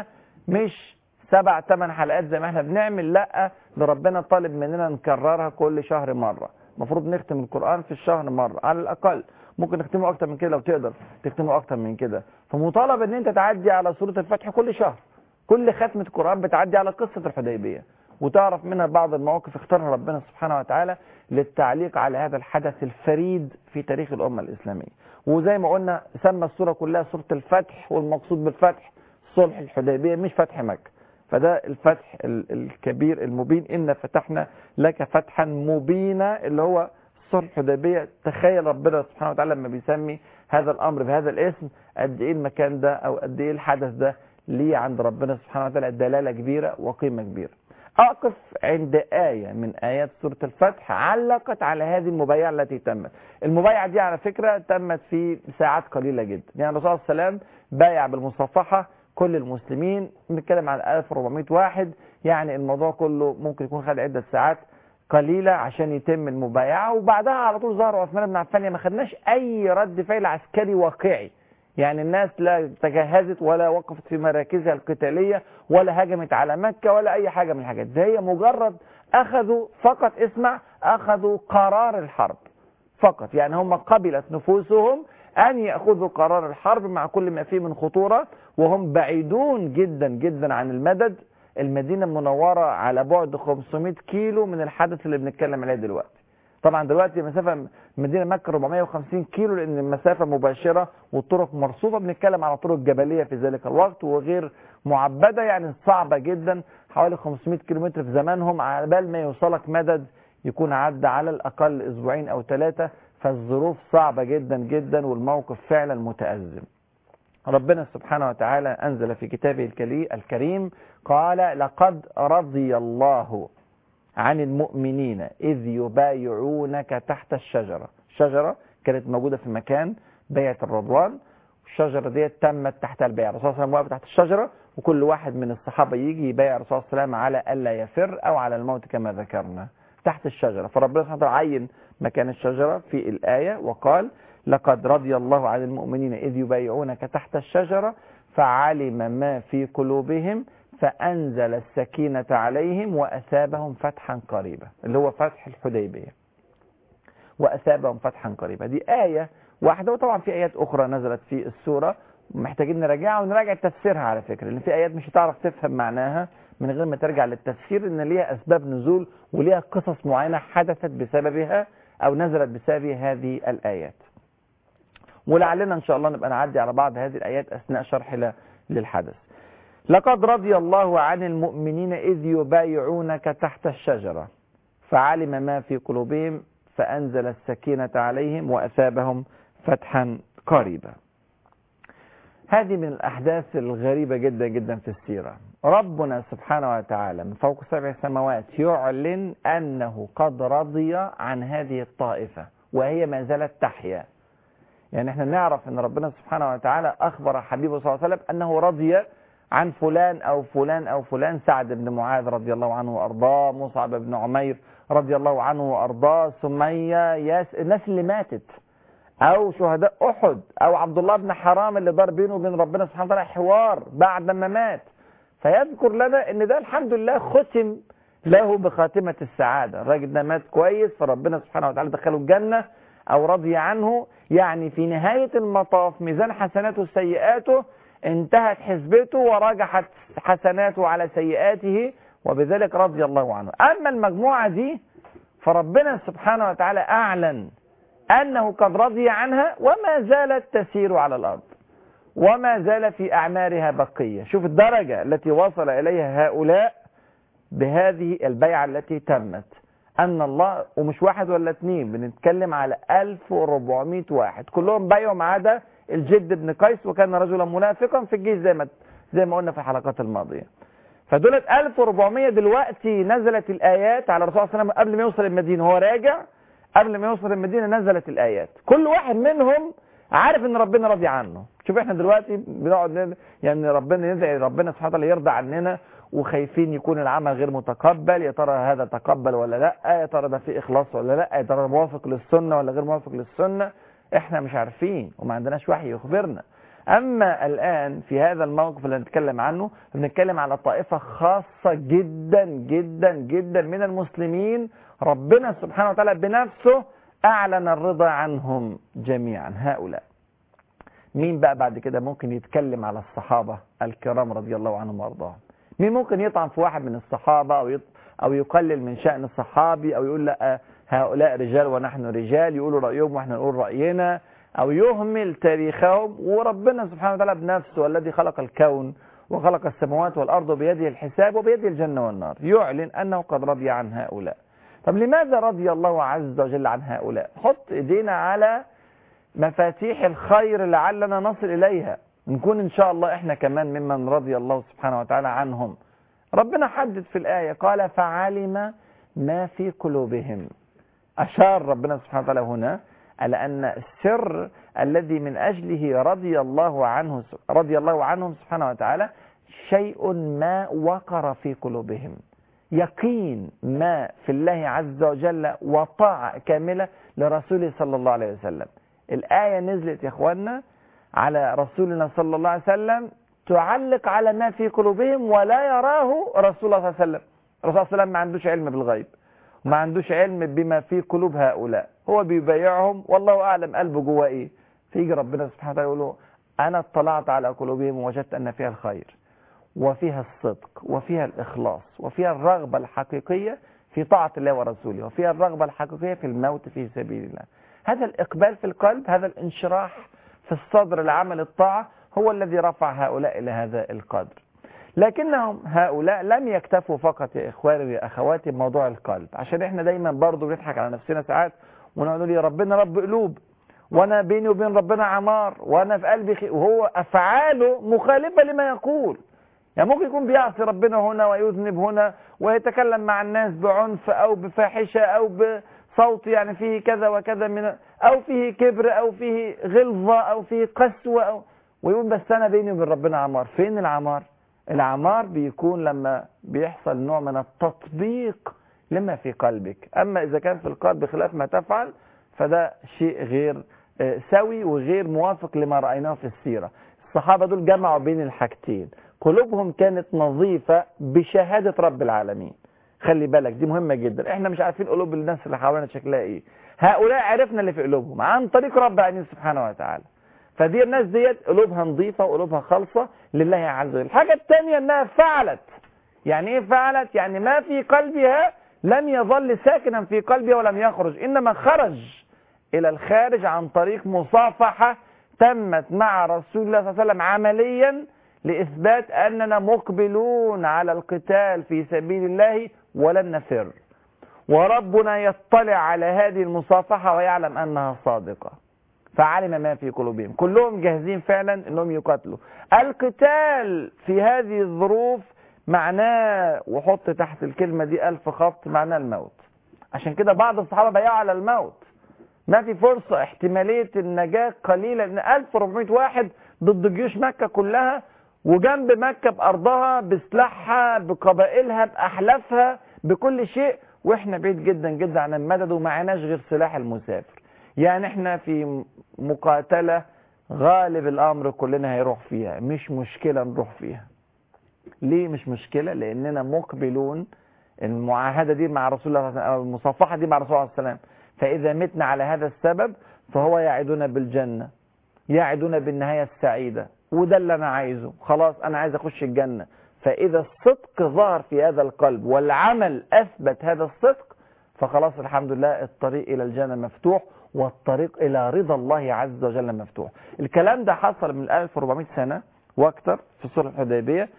مش 7-8 حلقات زي ما احنا بنعمل، لا ده ربنا طالب مننا نكررها كل شهر مرة. المفروض نختم القرآن في الشهر مرة على الأقل، ممكن نختمه أكتر من كده لو تقدر تختمه أكتر من كده. فمطالب ان انت تعدي على سورة الفتح كل شهر، كل ختمة قرآن بتعدي على قصة الحديبية وتعرف منها بعض المواقف اختارها ربنا سبحانه وتعالى للتعليق على هذا الحدث الفريد في تاريخ الأمة الإسلامية. وزي ما قلنا سمى السورة كلها سورة الفتح، والمقصود بالفتح صلح الحديبية مش فتح مكة. فده الفتح الكبير المبين، إن فتحنا لك فتحا مبينا اللي هو صلح الحديبية. تخيل ربنا سبحانه وتعالى لما بيسمي هذا الأمر بهذا الاسم، قد إيه المكان ده أو قد إيه الحدث ده ليه عند ربنا سبحانه وتعالى دلالة كبيرة وقيمة كبيرة. أقف عند آية من آيات سورة الفتح علقت على هذه المبايعة التي تمت. المبايعة دي على فكرة تمت في ساعات قليلة جدا، يعني الرسول صلى الله عليه وسلم بايع بالمصافحة كل المسلمين، بنتكلم عن 1400 واحد، يعني الموضوع كله ممكن يكون خد عدة ساعات قليلة عشان يتم المبايعة. وبعدها على طول ظهر عثمان بن عفان، ما خدناش أي رد فعل عسكري واقعي، يعني الناس لا تجهزت ولا وقفت في مراكزها القتالية ولا هجمت على مكة ولا أي حاجة من الحاجات دي. هي مجرد أخذوا فقط، اسمع، أخذوا قرار الحرب فقط، يعني هم قبلت نفوسهم أن يأخذوا قرار الحرب مع كل ما فيه من خطورة، وهم بعيدون جدا جدا عن المدد. المدينة المنورة على بعد 500 كيلو من الحدث اللي بنتكلم عليه دلوقتي. طبعا دلوقتي مسافة مدينة مكة 450 كيلو لأن المسافة مباشرة والطرق مرصوفة، بنتكلم على طرق جبلية في ذلك الوقت وغير معبدة، يعني صعبة جدا، حوالي 500 كيلومتر في زمانهم، على بال ما يوصلك مدد يكون عدى على الأقل 2 أو 3. فالظروف صعبة جدا جدا والموقف فعلا متأزم. ربنا سبحانه وتعالى أنزل في كتابه الكريم قال: لقد رضي الله عن المؤمنين إذ يبايعونك تحت الشجرة. الشجرة كانت موجودة في مكان بيعة الرضوان، الشجرة دي تمت تحت البيعة. الرسول صلى الله عليه وسلم واقف تحت الشجرة، وكل واحد من الصحابة يجي يبايع الرسول صلى الله عليه وسلم على ألا يفر أو على الموت كما ذكرنا تحت الشجرة. فربنا سبحانه وتعالى عين مكان الشجرة في الآية وقال: لقد رضي الله عن المؤمنين إذ يبايعونك تحت الشجرة فعلم ما في قلوبهم فأنزل السكينة عليهم وأثابهم فتحا قريبا، اللي هو فتح الحديبية. وأثابهم فتحا قريبا دي آية واحدة، وطبعا في آيات أخرى نزلت في السورة محتاجين نراجعها ونراجع تفسيرها على فكرة، لأن في آيات مش هتعرف تفهم معناها من غير ما ترجع للتفسير ان ليها اسباب نزول وليها قصص معينة حدثت بسببها او نزلت بسبب هذه الايات. ولعلنا ان شاء الله نبقى نعدي على بعض هذه الايات اثناء شرح للحدث. لقد رضي الله عن المؤمنين اذ يبايعونك تحت الشجرة فعلم ما في قلوبهم فانزل السكينة عليهم واثابهم فتحا قريبا. هذه من الأحداث الغريبة جدا جدا في السيرة. ربنا سبحانه وتعالى من فوق 7 سماوات يعلن أنه قد رضي عن هذه الطائفة وهي ما زالت تحيا. يعني احنا نعرف أن ربنا سبحانه وتعالى أخبر حبيبه صلى الله عليه وسلم أنه رضي عن فلان أو فلان أو فلان، سعد بن معاذ رضي الله عنه وأرضاه، مصعب بن عمير رضي الله عنه وأرضاه، سمية، الناس اللي ماتت، او شهداء احد، او عبد الله بن حرام اللي دار بينه وبين ربنا سبحانه وتعالى حوار بعد ما مات، فيذكر لنا ان ده الحمد لله ختم له بخاتمة السعادة. الراجل ده مات كويس فربنا سبحانه وتعالى دخله الجنة او رضي عنه. يعني في نهاية المطاف ميزان حسناته وسيئاته انتهت حسبته وراجحت حسناته على سيئاته وبذلك رضي الله عنه. اما المجموعة دي فربنا سبحانه وتعالى اعلن أنه قد رضي عنها وما زالت تسير على الأرض وما زال في أعمارها بقية. شوف الدرجة التي وصل إليها هؤلاء بهذه البيعة التي تمت، أن الله، ومش واحد ولا اثنين، بنتكلم على 1400 واحد كلهم بايعوا ما عدا الجد بن قيس وكان رجلا منافقا في الجيش زي ما قلنا في الحلقات الماضية. فدولت 1400 دلوقتي نزلت الآيات على الرسول صلى الله عليه وسلم قبل ما يوصل المدينة. هو راجع قبل ما يوصل المدينة نزلت الآيات، كل واحد منهم عارف ان ربنا راضي عنه. شوف احنا دلوقتي بنقعد يعني ربنا ندعي ربنا سبحانه وتعالى يرضى عننا وخايفين يكون العمل غير متقبل، يا ترى هذا تقبل ولا لا، يا ترى ده فيه اخلاص ولا لا، يا ترى موافق للسنة ولا غير موافق للسنة. احنا مش عارفين وما عندناش وحي يخبرنا. اما الان في هذا الموقف اللي نتكلم عنه بنتكلم على طائفة خاصة جدا جدا جدا من المسلمين، ربنا سبحانه وتعالى بنفسه اعلن الرضا عنهم جميعا. هؤلاء مين بقى بعد كده ممكن يتكلم على الصحابة الكرام رضي الله عنهم وارضاهم؟ مين ممكن يطعن في واحد من الصحابة او يقلل من شأن الصحابي او يقول لا هؤلاء رجال ونحن رجال، يقولوا رأيهم واحنا نقول رأينا، او يهمل تاريخهم؟ وربنا سبحانه وتعالى بنفسه الذي خلق الكون وخلق السماوات والارض بيده الحساب وبيده الجنة والنار يعلن انه قد رضي عن هؤلاء. طب لماذا رضي الله عز وجل عن هؤلاء؟ حط ايدينا على مفاتيح الخير لعلنا نصل اليها، نكون ان شاء الله احنا كمان ممن رضي الله سبحانه وتعالى عنهم. ربنا حدد في الآية قال فعلم ما في قلوبهم. أشار ربنا سبحانه وتعالى هنا على أن السر الذي من أجله رضي الله عنهم سبحانه وتعالى شيء ما وقر في قلوبهم، يقين ما في الله عز وجل وطاعة كاملة لرسوله صلى الله عليه وسلم. الآية نزلت يا إخواننا على رسولنا صلى الله عليه وسلم تعلق على ما في قلوبهم ولا يراه رسول الله صلى الله عليه وسلم. الرسول صلى الله عليه وسلم ما عندوش علم بالغيب وما عندوش علم بما في قلوب هؤلاء، هو بيبايعهم والله أعلم قلبه جواه إيه. فيجي ربنا سبحانه وتعالى يقول له أنا اطلعت على قلوبهم ووجدت أن فيها الخير وفيها الصدق وفيها الإخلاص وفيها الرغبة الحقيقية في طاعة الله ورسوله وفيها الرغبة الحقيقية في الموت في سبيل الله. هذا الإقبال في القلب، هذا الانشراح في الصدر لعمل الطاعة هو الذي رفع هؤلاء إلى هذا القدر. لكنهم هؤلاء لم يكتفوا فقط يا إخواني يا أخواتي بموضوع القلب، عشان إحنا دايما برضو بنضحك على نفسنا ساعات ونقول يا ربنا رب قلوب وأنا بيني وبين ربنا عمار وأنا في قلبي وهو أفعاله مخالفة لما يقول. يعني ممكن يكون بيعصي ربنا هنا ويذنب هنا ويتكلم مع الناس بعنف أو بفاحشة أو بصوت يعني فيه كذا وكذا من أو فيه كبر أو فيه غلظة أو فيه قسوة ويقول بس أنا بيني وبين ربنا عمار. فين العمار؟ العمار بيكون لما بيحصل نوع من التطبيق لما في قلبك. أما إذا كان في القلب خلاف ما تفعل فده شيء غير سوي وغير موافق لما رأيناه في السيرة. الصحابة دول جمعوا بين الحاجتين، قلوبهم كانت نظيفة بشهادة رب العالمين. خلي بالك دي مهمة جدا، احنا مش عارفين قلوب الناس اللي حوالينا شكلها ايه، هؤلاء عرفنا اللي في قلوبهم عن طريق رب العالمين سبحانه وتعالى. فدي الناس ديت قلوبها نظيفة وقلوبها خالصة لله عز وجل. الحاجة الثانية انها فعلت، يعني ايه فعلت؟ يعني ما في قلبها لم يظل ساكنا في قلبها ولم يخرج، انما خرج الى الخارج عن طريق مصافحة تمت مع رسول الله صلى الله عليه وسلم عمليا لإثبات أننا مقبلون على القتال في سبيل الله ولن نفر. وربنا يطلع على هذه المصافحة ويعلم أنها صادقة، فعلم ما في قلوبهم، كلهم جاهزين فعلا أنهم يقاتلوا. القتال في هذه الظروف معناه، وحط تحت الكلمة دي 1000 خط، معناه الموت. عشان كده بعض الصحابة بيعوا على الموت، ما في فرصة، احتمالية النجاة قليلة، لأن 1400 واحد ضد جيوش مكة كلها، وجنب مكة بأرضها بسلاحها بقبائلها بأحلافها بكل شيء، واحنا بعيد جدا جدا عن المدد ومعناش غير سلاح المسافر. يعني احنا في مقاتلة غالب الأمر كلنا هيروح فيها، مش مشكلة نروح فيها. ليه مش مشكلة؟ لأننا مقبلون، المعاهدة دي مع رسول الله أو المصافحة دي مع رسول الله صلى الله عليه وسلم، فإذا متنا على هذا السبب فهو يعدنا بالجنة، يعدنا بالنهاية السعيدة، وده اللي أنا عايزه، خلاص أنا عايز أخش الجنة. فإذا الصدق ظهر في هذا القلب والعمل أثبت هذا الصدق، فخلاص الحمد لله الطريق إلى الجنة مفتوح، والطريق إلى رضا الله عز وجل مفتوح. الكلام ده حصل من 1400 سنة واكثر في صلح الحديبية،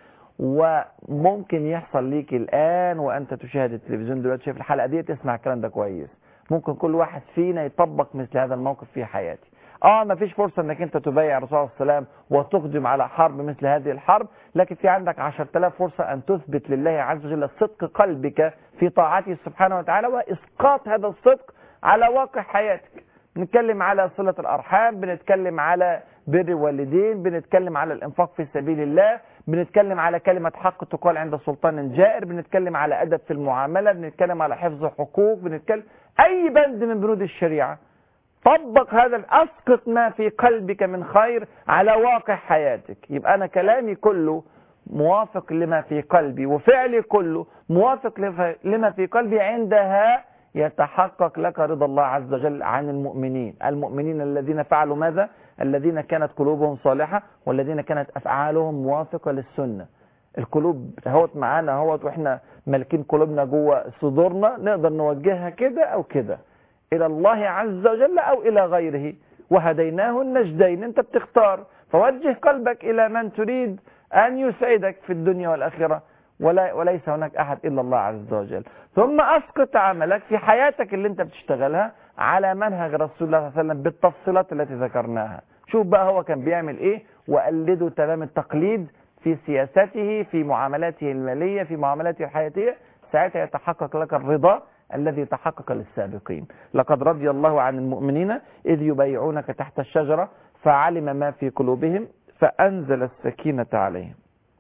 وممكن يحصل ليك الآن وأنت تشاهد التلفزيون دلوقتي، شايف الحلقة دي، تسمع الكلام ده كويس. ممكن كل واحد فينا يطبق مثل هذا الموقف في حياته. ما فيش فرصة انك انت تبايع الرسول صلى الله عليه وسلم وتقدم على حرب مثل هذه الحرب، لكن في عندك 10,000 فرصة ان تثبت لله عز وجل صدق قلبك في طاعته سبحانه وتعالى، واسقاط هذا الصدق على واقع حياتك. بنتكلم على صلة الارحام، بنتكلم على بر الوالدين، بنتكلم على الانفاق في سبيل الله، بنتكلم على كلمة حق تقال عند سلطان جائر، بنتكلم على ادب في المعاملة، بنتكلم على حفظ حقوق، بنتكلم اي بند من بنود الشريعة. طبق هذا، اسقط ما في قلبك من خير على واقع حياتك. يبقى انا كلامي كله موافق لما في قلبي، وفعلي كله موافق لما في قلبي. عندها يتحقق لك رضا الله عز وجل عن المؤمنين. المؤمنين الذين فعلوا ماذا؟ الذين كانت قلوبهم صالحة والذين كانت افعالهم موافقة للسنة. القلوب هوت معانا هوت، واحنا مالكين قلوبنا جوه صدورنا، نقدر نوجهها كده او كده الى الله عز وجل او الى غيره، وهديناه النجدين. انت بتختار، فوجه قلبك الى من تريد ان يسعدك في الدنيا والاخره، وليس هناك احد الا الله عز وجل. ثم اسقط عملك في حياتك اللي انت بتشتغلها على منهج رسول الله صلى الله عليه وسلم بالتفصيلات التي ذكرناها. شوف بقى هو كان بيعمل ايه، وقلده تمام التقليد في سياسته، في معاملاته الماليه، في معاملاته الحياتيه. ساعتها يتحقق لك الرضا الذي تحقق للسابقين. لقد رضي الله عن المؤمنين إذ يبايعونك تحت الشجرة فعلم ما في قلوبهم فأنزل السكينة عليهم.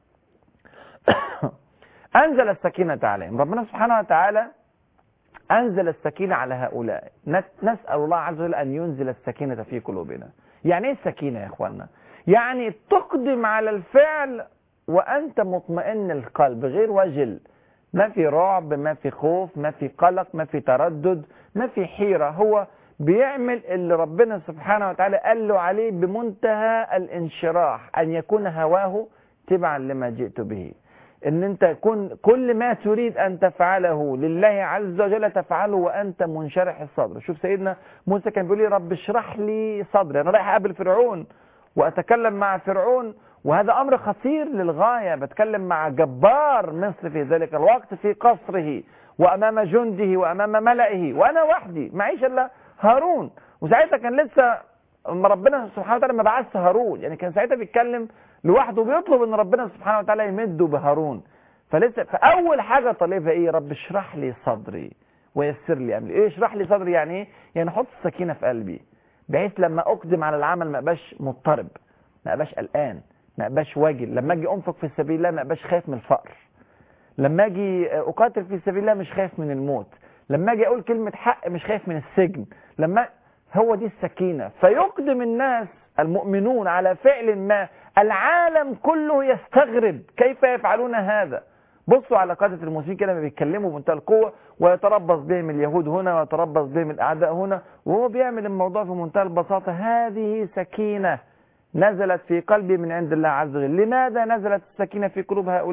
أنزل السكينة عليهم. ربنا سبحانه وتعالى أنزل السكينة على هؤلاء. نسأل الله عز وجل أن ينزل السكينة في قلوبنا. يعني إيه السكينة يا إخوانا؟ يعني تقدم على الفعل وأنت مطمئن القلب، غير وجل، ما في رعب، ما في خوف، ما في قلق، ما في تردد، ما في حيرة. هو بيعمل اللي ربنا سبحانه وتعالى قال له عليه بمنتهى الانشراح، أن يكون هواه تبعا لما جئت به. ان انت يكون كل ما تريد ان تفعله لله عز وجل تفعله وانت منشرح الصدر. شوف سيدنا موسى كان بيقول لي رب اشرح لي صدري، انا رايح اقابل فرعون واتكلم مع فرعون، وهذا امر خطير للغايه، بتكلم مع جبار مصر في ذلك الوقت في قصره وامام جنده وامام ملئه، وانا وحدي معيش الا هارون. وساعتها كان لسه ربنا سبحانه وتعالى ما بعث هارون، يعني كان ساعتها بيتكلم لوحده بيطلب ان ربنا سبحانه وتعالى يمده بهارون. فلسه فاول حاجه طالبها ايه؟ رب اشرح لي صدري ويسر لي امري. ايه اشرح لي صدري يعني ايه؟ يعني حط السكينه في قلبي بحيث لما اقدم على العمل ما ابقاش مضطرب، ما ابقاش قلقان، ما ابقاش واجل. لما اجي انفق في سبيل الله ما ابقاش خايف من الفقر. لما اجي اقاتل في سبيل الله مش خايف من الموت. لما اجي اقول كلمه حق مش خايف من السجن. هو دي السكينه. فيقدم الناس المؤمنون على فعل ما العالم كله يستغرب كيف يفعلون هذا. بصوا على قادة المسلمين كده ما بيتكلموا بمنتهى القوة، ويتربص بهم اليهود هنا ويتربص بهم الأعداء هنا، وهو بيعمل الموضوع في منتهى البساطة. هذه سكينة نزلت في قلبي من عند الله عز وجل. لماذا نزلت السكينة في قلوب هؤلاء؟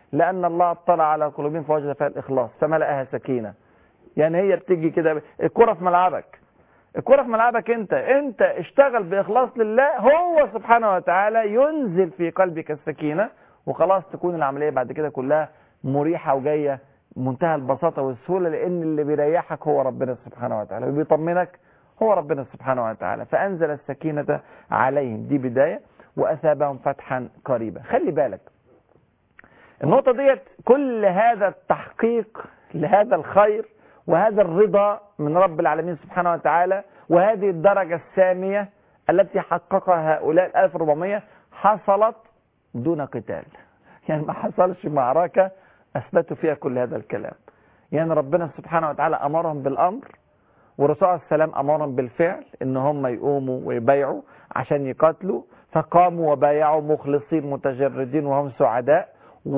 لأن الله اطلع على قلوبهم فوجد فيها الإخلاص فملأها سكينة. يعني هي بتيجي كده، الكرة في ملعبك، الكرة في ملعبك، انت اشتغل بإخلاص لله، هو سبحانه وتعالى ينزل في قلبك السكينة، وخلاص تكون العملية بعد كده كلها مريحة وجاية منتهى البساطة والسهولة، لأن اللي بيريحك هو ربنا سبحانه وتعالى، وبيطمنك هو ربنا سبحانه وتعالى. فأنزل السكينة عليهم، دي بداية، وأثابهم فتحا قريبا. خلي بالك النقطة ديت، كل هذا التحقيق لهذا الخير وهذا الرضا من رب العالمين سبحانه وتعالى، وهذه الدرجة السامية التي حققها هؤلاء 1400 حصلت دون قتال. يعني ما حصلش معركة أثبتوا فيها كل هذا الكلام. يعني ربنا سبحانه وتعالى أمرهم بالأمر، والرسول عليه السلام أمرهم بالفعل، إن هم يقوموا ويبايعوا عشان يقاتلوا، فقاموا وبايعوا مخلصين متجردين وهم سعداء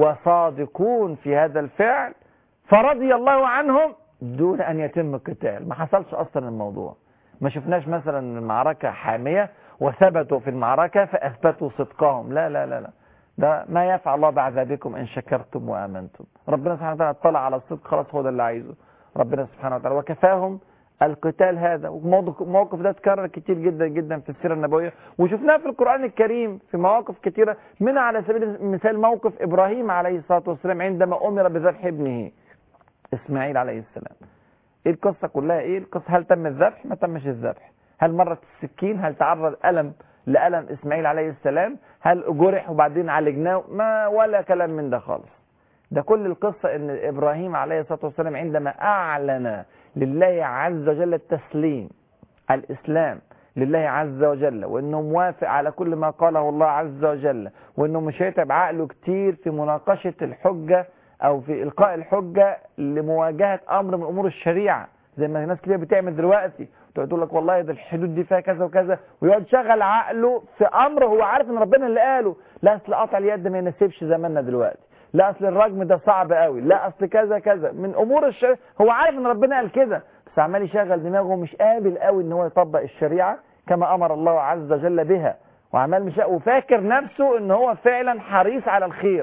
وصادقون في هذا الفعل، فرضي الله عنهم دون أن يتم القتال. ما حصلش أصلا الموضوع، ما شفناش مثلا المعركة حامية وثبتوا في المعركة فأثبتوا صدقهم، لا لا لا لا، ده ما يفعل الله بعذابكم إن شكرتم وآمنتم. ربنا سبحانه وتعالى اطلع على الصدق، خلاص هو ده اللي عايزه ربنا سبحانه وتعالى، وكفاهم القتال هذا. وموقف ده اتكرر كتير جدا جدا في السيرة النبوية، وشفناه في القرآن الكريم في مواقف كتيرة، منها على سبيل المثال موقف إبراهيم عليه الصلاة والسلام عندما أمر بذبح ابنه إسماعيل عليه السلام. ايه القصة كلها؟ ايه القصة؟ هل تم الذبح؟ ما تمش الذبح. هل مرت السكين؟ هل تعرض لألم إسماعيل عليه السلام؟ هل جرح وبعدين عالجناه؟ ما ولا كلام من ده خالص. ده كل القصة ان إبراهيم عليه الصلاة والسلام عندما أعلن لله عز وجل التسليم، الإسلام لله عز وجل، وانه موافق على كل ما قاله الله عز وجل، وانه مش هيتعب عقله كتير في مناقشة الحجة او في القاء الحجة لمواجهة امر من امور الشريعة، زي ما ناس كتير بتعمل دلوقتي، تقول لك والله ده الحدود دي فيها كذا وكذا، ويقعد يشغل عقله في امر هو عارف ان ربنا اللي قاله. لا اصل قطع اليد ما يناسبش زماننا دلوقتي، لا اصل الرجم ده صعب قوي، لا اصل كذا كذا من امور الشريعة، هو عارف ان ربنا قال كده، بس عمال يشغل دماغه، مش قابل قوي ان هو يطبق الشريعة كما امر الله عز وجل بها، وعمال مش وفاكر نفسه ان هو فعلا حريص على الخير،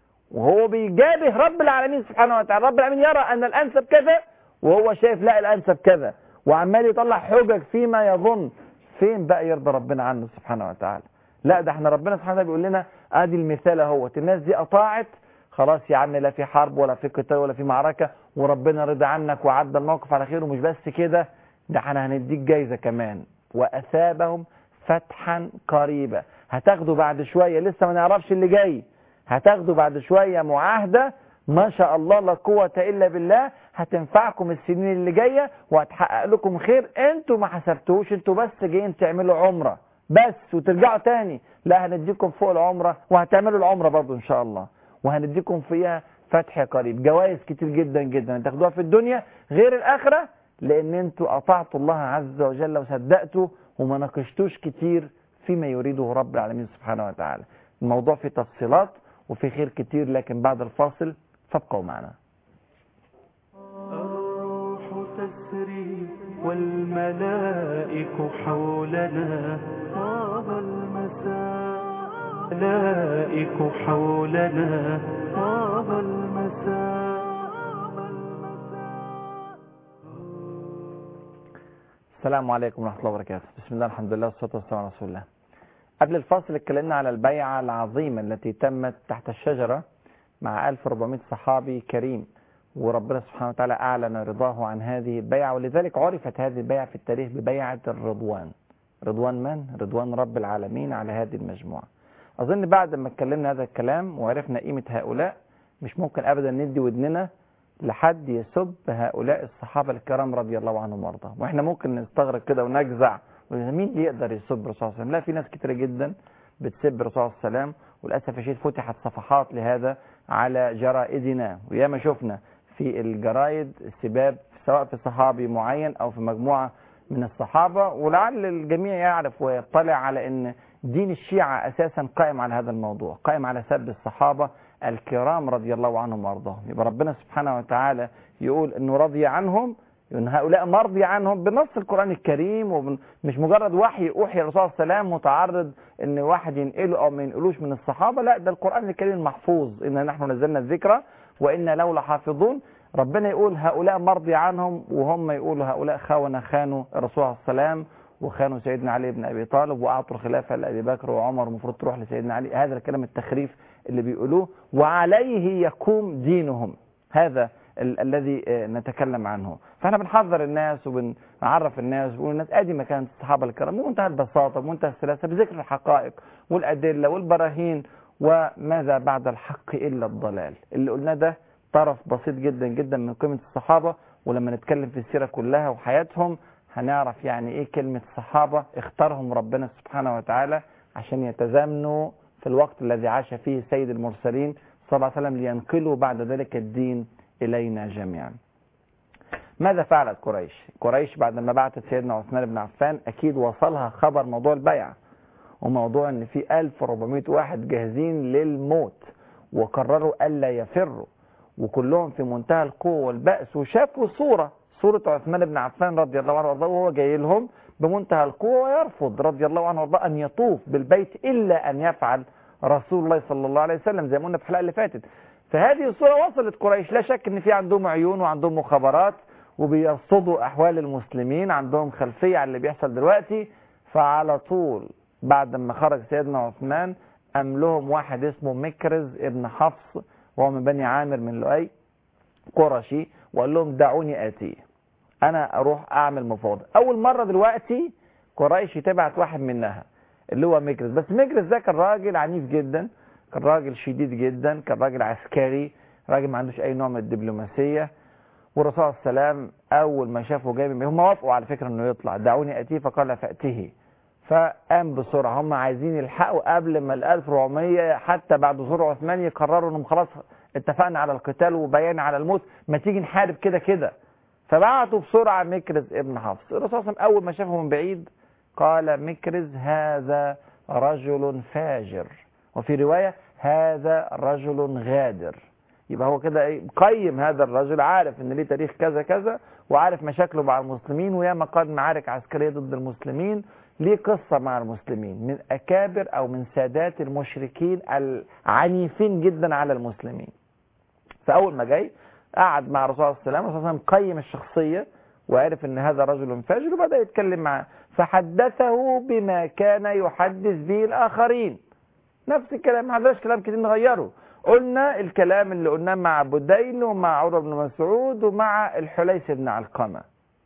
وهو بيجابه رب العالمين سبحانه وتعالى. رب العالمين يرى ان الانسب كذا وهو شايف لا الانسب كذا، وعمال يطلع حجج فيما يظن. فين بقى يرضى ربنا عنه سبحانه وتعالى؟ لا ده احنا ربنا سبحانه وتعالى بيقول لنا ادي المثال اهوت، الناس دي اطاعت، خلاص يا عم لا في حرب ولا في قتال ولا في معركة، وربنا رضى عنك وعدى الموقف على خير. ومش بس كده، ده احنا هنديك جايزة كمان، واثابهم فتحا قريبا. هتاخدوا بعد شوية، لسه ما نعرفش اللي جاي، هتاخدوا بعد شوية معاهدة ما شاء الله لا قوة إلا بالله، هتنفعكم السنين اللي جاية وهتحقق لكم خير انتوا ما حسبتوش، انتوا بس جايين تعملوا عمرة بس وترجعوا تاني، لا هنديكم فوق العمرة وهتعملوا العمرة برضو ان شاء الله، وهنديكم فيها فتح قريب، جوائز كتير جدا جدا هتاخدوها في الدنيا غير الآخرة، لان انتوا اطعتوا الله عز وجل وصدقتوا وما ناقشتوش كتير فيما يريده رب العالمين سبحانه وتعالى. الموضوع فيه تفصيلات وفي خير كتير، لكن بعد الفاصل فابقوا معنا. الروح تسري والملائك حولنا، طاب المساء، الملائك حولنا، طاب المساء. السلام عليكم ورحمة الله وبركاته. بسم الله الحمد لله والصلاة والسلام على رسول الله. قبل الفاصل اتكلمنا على البيعة العظيمة التي تمت تحت الشجرة مع 1400 صحابي كريم، وربنا سبحانه وتعالى أعلن رضاه عن هذه البيعة، ولذلك عرفت هذه البيعة في التاريخ ببيعة الرضوان. رضوان من؟ رضوان رب العالمين على هذه المجموعة. أظن بعد ما اتكلمنا هذا الكلام وعرفنا قيمة هؤلاء، مش ممكن أبدا ندي ودننا لحد يسب هؤلاء الصحابة الكرام رضي الله عنهم وارضاهم. واحنا ممكن نستغرق كده ونجزع، مين اللي يقدر يسب الرسول صلى الله عليه وسلم؟ لا، في ناس كتير جدا بتسب الرسول صلى الله عليه وسلم، وللاسف الشديد فتحت صفحات لهذا على جرائدنا، وياما شفنا في الجرايد السباب سواء في صحابي معين او في مجموعة من الصحابة. ولعل الجميع يعرف ويطلع على ان دين الشيعة اساسا قائم على هذا الموضوع، قائم على سب الصحابة الكرام رضي الله عنهم وارضاهم. يبقى ربنا سبحانه وتعالى يقول انه رضي عنهم، ان هؤلاء مرضي عنهم بنص القرآن الكريم، ومش مجرد وحي اوحي الرسول صلى الله عليه وسلم متعرض ان واحد ينقله او ما ينقلوش من الصحابة. لا، ده القرآن الكريم المحفوظ، ان نحن نزلنا الذكر وإنا له لحافظون. ربنا يقول هؤلاء مرضي عنهم، وهم يقولوا هؤلاء خانوا الرسول صلى الله عليه وسلم وخانوا سيدنا علي بن أبي طالب وأعطوا الخلافة لأبي بكر وعمر، المفروض تروح لسيدنا علي. هذا الكلام التخريف اللي بيقولوه، وعليه يقوم دينهم. هذا الذي نتكلم عنه. فاحنا بنحذر الناس وبنعرف الناس وبنقول الناس ادي مكان الصحابه الكرام بمنتهى البساطه بمنتهى السلاسه، بذكر الحقائق والادله والبراهين، وماذا بعد الحق الا الضلال. اللي قلناه ده طرف بسيط جدا جدا من قيمه الصحابه، ولما نتكلم في السيره كلها وحياتهم هنعرف يعني ايه كلمه الصحابه. اختارهم ربنا سبحانه وتعالى عشان يتزامنوا في الوقت الذي عاش فيه سيد المرسلين صلى الله عليه وسلم، لينقلوا بعد ذلك الدين إلينا جميعا. ماذا فعلت قريش؟ قريش بعد ما بعثت سيدنا عثمان بن عفان أكيد وصلها خبر موضوع البيعة، وموضوع أن في 1400 واحد جاهزين للموت، وقرروا ألا يفروا، وكلهم في منتهى القوة والبأس، وشافوا صورة عثمان بن عفان رضي الله عنه وارضاه وهو جاي لهم بمنتهى القوة، ويرفض رضي الله عنه وارضاه أن يطوف بالبيت إلا أن يفعل رسول الله صلى الله عليه وسلم، زي ما قلنا في الحلقة اللي فاتت. فهذه الصورة وصلت قريش. لا شك ان في عندهم عيون وعندهم مخابرات وبيرصدوا احوال المسلمين، عندهم خلفية عن اللي بيحصل دلوقتي. فعلى طول بعد ما خرج سيدنا عثمان قام لهم واحد اسمه مكرز ابن حفص، وهو من بني عامر من لؤي، قرشي، وقال لهم دعوني آتيه، انا اروح اعمل مفاوضة. اول مرة دلوقتي قريش تبعت واحد منها اللي هو مكرز، بس مكرز ده كان راجل عنيف جدا، كان راجل شديد جدا، كان راجل عسكري، راجل ما عندوش اي نوع من الدبلوماسيه. والرسول صلى الله عليه وسلم اول ما شافه جاي هم وافقوا على فكره انه يطلع، دعوني اتيه، فقال فاته، فقام بسرعه. هم عايزين يلحقوا قبل ما ال 1400 حتى بعد ظهور عثمان يقرروا انهم خلاص اتفقنا على القتال وبيان على الموت، ما تيجي نحارب كده كده. فبعتوا بسرعه مكرز ابن حفص. الرسول صلى الله عليه وسلم اول ما شافه من بعيد قال مكرز هذا رجل فاجر، وفي رواية هذا رجل غادر. يبقى هو كده ايه، قيم هذا الرجل، عارف ان ليه تاريخ كذا كذا، وعارف مشاكله مع المسلمين، وياما قاد معارك عسكرية ضد المسلمين، ليه قصة مع المسلمين، من اكابر او من سادات المشركين العنيفين جدا على المسلمين. فاول ما جاي قعد مع الرسول صلى الله عليه وسلم، قيم الشخصية وعرف ان هذا رجل فاجر، وبدأ يتكلم معه، فحدثه بما كان يحدث به الاخرين. نفس الكلام، ما عندناش كلام كتير نغيره. قلنا الكلام اللي قلناه مع بديل ومع عروة بن مسعود ومع الحليس بن علقمة.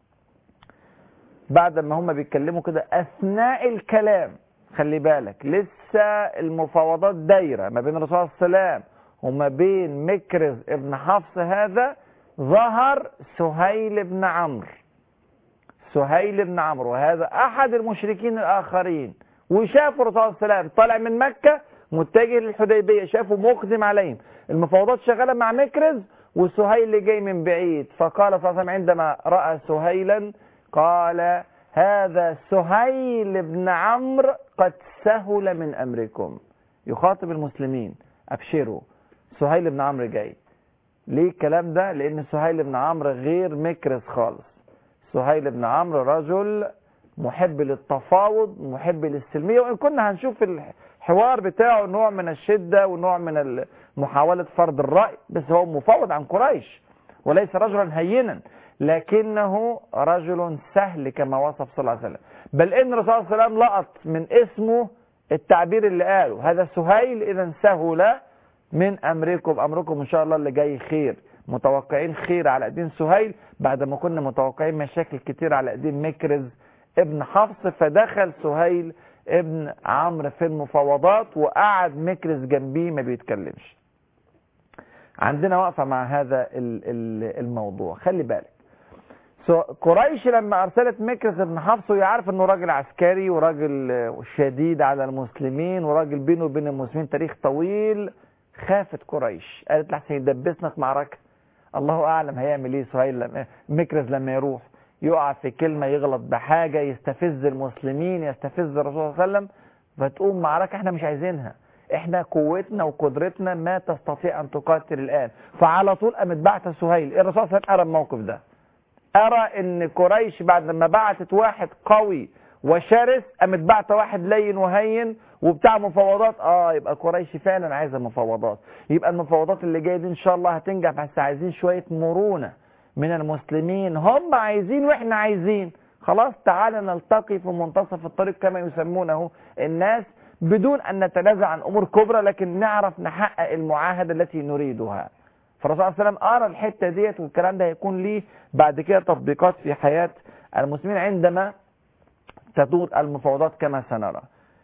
بعد ما هم بيتكلموا كده اثناء الكلام، خلي بالك لسه المفاوضات دايره ما بين الرسول صلى الله عليه وسلم وما بين مكرز ابن حفص، هذا ظهر سهيل بن عمرو. سهيل بن عمرو وهذا احد المشركين الاخرين، وشافوا الرسول صلى الله عليه وسلم طالع من مكه متجه للحديبيه، شافوا مقدم عليهم، المفاوضات شغاله مع مكرز وسهيل اللي جاي من بعيد. فقال صلى الله عليه وسلم عندما راى سهيلا قال هذا سهيل بن عمرو قد سهل من امركم، يخاطب المسلمين ابشروا سهيل بن عمرو جاي. ليه الكلام ده؟ لان سهيل بن عمرو غير مكرز خالص. سهيل بن عمرو رجل محب للتفاوض، محب للسلميه، وان كنا هنشوف الحوار بتاعه نوع من الشده ونوع من محاوله فرض الراي، بس هو مفاوض عن قريش وليس رجلا هينا، لكنه رجل سهل كما وصف صلى الله عليه وسلم. بل ان الرسول صلى الله عليه وسلم لقط من اسمه التعبير اللي قاله، هذا سهيل اذا سهل من امركم، امركم ان شاء الله اللي جاي خير، متوقعين خير على ايدين سهيل بعد ما كنا متوقعين مشاكل كتير على ايدين مكرز ابن حفص. فدخل سهيل ابن عمرو في المفاوضات وقعد مكرز جنبيه ما بيتكلمش. عندنا وقفة مع هذا الموضوع. خلي بالك قريش لما ارسلت مكرز ابن حفص وهي عارف انه راجل عسكري وراجل شديد على المسلمين وراجل بينه وبين المسلمين تاريخ طويل، خافت قريش، قالت لحسن يدبسنا في معركة، الله اعلم هيعمل ايه سهيل مكرز لما يروح يقع في كلمة، يغلط بحاجة، يستفز المسلمين، يستفز الرسول صلى الله عليه وسلم، فتقوم معركة احنا مش عايزينها، احنا قوتنا وقدرتنا ما تستطيع ان تقاتل الان. فعلى طول قامت بعت سهيل. الرسول صلى الله عليه وسلم قرا الموقف ده، أرى أن قريش بعد ما بعتت واحد قوي وشرس قامت بعتة واحد لين وهين وبتاع مفاوضات. يبقى قريش فعلا عايزة مفاوضات. يبقى المفاوضات اللي جاية دي إن شاء الله هتنجح، بس عايزين شوية مرونة من المسلمين. هم عايزين وإحنا عايزين، خلاص تعالى نلتقي في منتصف الطريق كما يسمونه الناس، بدون أن نتنازع عن أمور كبرى، لكن نعرف نحقق المعاهدة التي نريدها. فالرسول صلى الله عليه وسلم أرى الحتة ديت، والكلام ده هيكون ليه بعد كده تطبيقات في حياة المسلمين عندما تدور المفاوضات كما سنرى.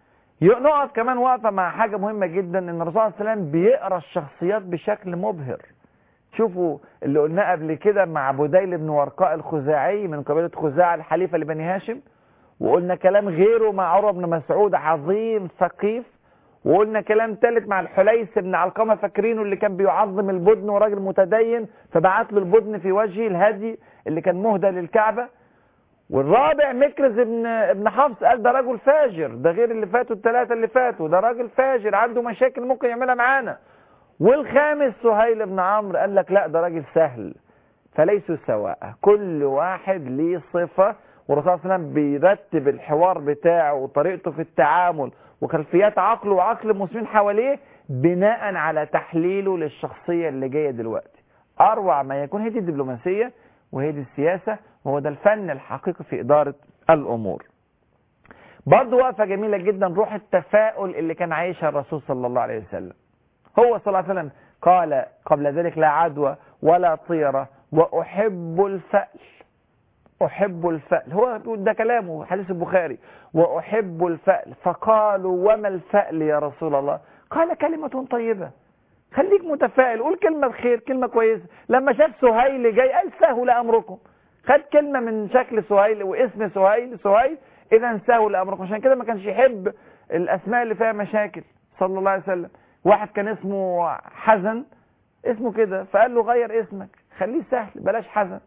نقف كمان وقفة مع حاجة مهمة جدا، ان الرسول صلى الله عليه وسلم بيقرأ الشخصيات بشكل مبهر. شوفوا اللي قلناه قبل كده مع بديل بن ورقاء الخزاعي من قبيلة خزاعة الحليفة لبني هاشم، وقلنا كلام غيره مع عروة بن مسعود عظيم ثقيف، وقلنا كلام ثالث مع الحليس بن علقمة فاكرينه اللي كان بيعظم البدن وراجل متدين فبعت له البدن في وجه الهدي اللي كان مهدى للكعبة. والرابع مكرز ابن حفص قال ده راجل فاجر، ده غير اللي فاتوا الثلاثة اللي فاتوا، ده راجل فاجر عنده مشاكل ممكن يعملها معانا. والخامس سهيل بن عمرو قال لك لا ده راجل سهل. فليسوا سواء، كل واحد ليه صفة، والرسول صلى الله عليه وسلم بيرتب الحوار بتاعه وطريقته في التعامل وخلفيات عقله وعقل المسلمين حواليه بناء على تحليله للشخصية اللي جاية دلوقتي. أروع ما يكون. هي دي الدبلوماسية وهي دي السياسة، وهو ده الفن الحقيقي في إدارة الأمور. برضه وقفة جميلة جدا، روح التفاؤل اللي كان عايشها الرسول صلى الله عليه وسلم. هو صلى الله عليه وسلم قال قبل ذلك لا عدوى ولا طيرة وأحب الفأل. أحب الفأل، هو ده كلامه حديث البخاري، وأحب الفأل. فقالوا وما الفأل يا رسول الله؟ قال كلمة طيبة، خليك متفائل، قول كلمة خير، كلمة كويسة. لما شاف سهيل جاي قال سهل أمركم، خد كلمة من شكل سهيل واسم سهيل إذا سهل أمركم. عشان كده ما كانش يحب الأسماء اللي فيها مشاكل صلى الله عليه وسلم. واحد كان اسمه حزن، اسمه كده، فقال له غير اسمك خليه سهل بلاش حزن.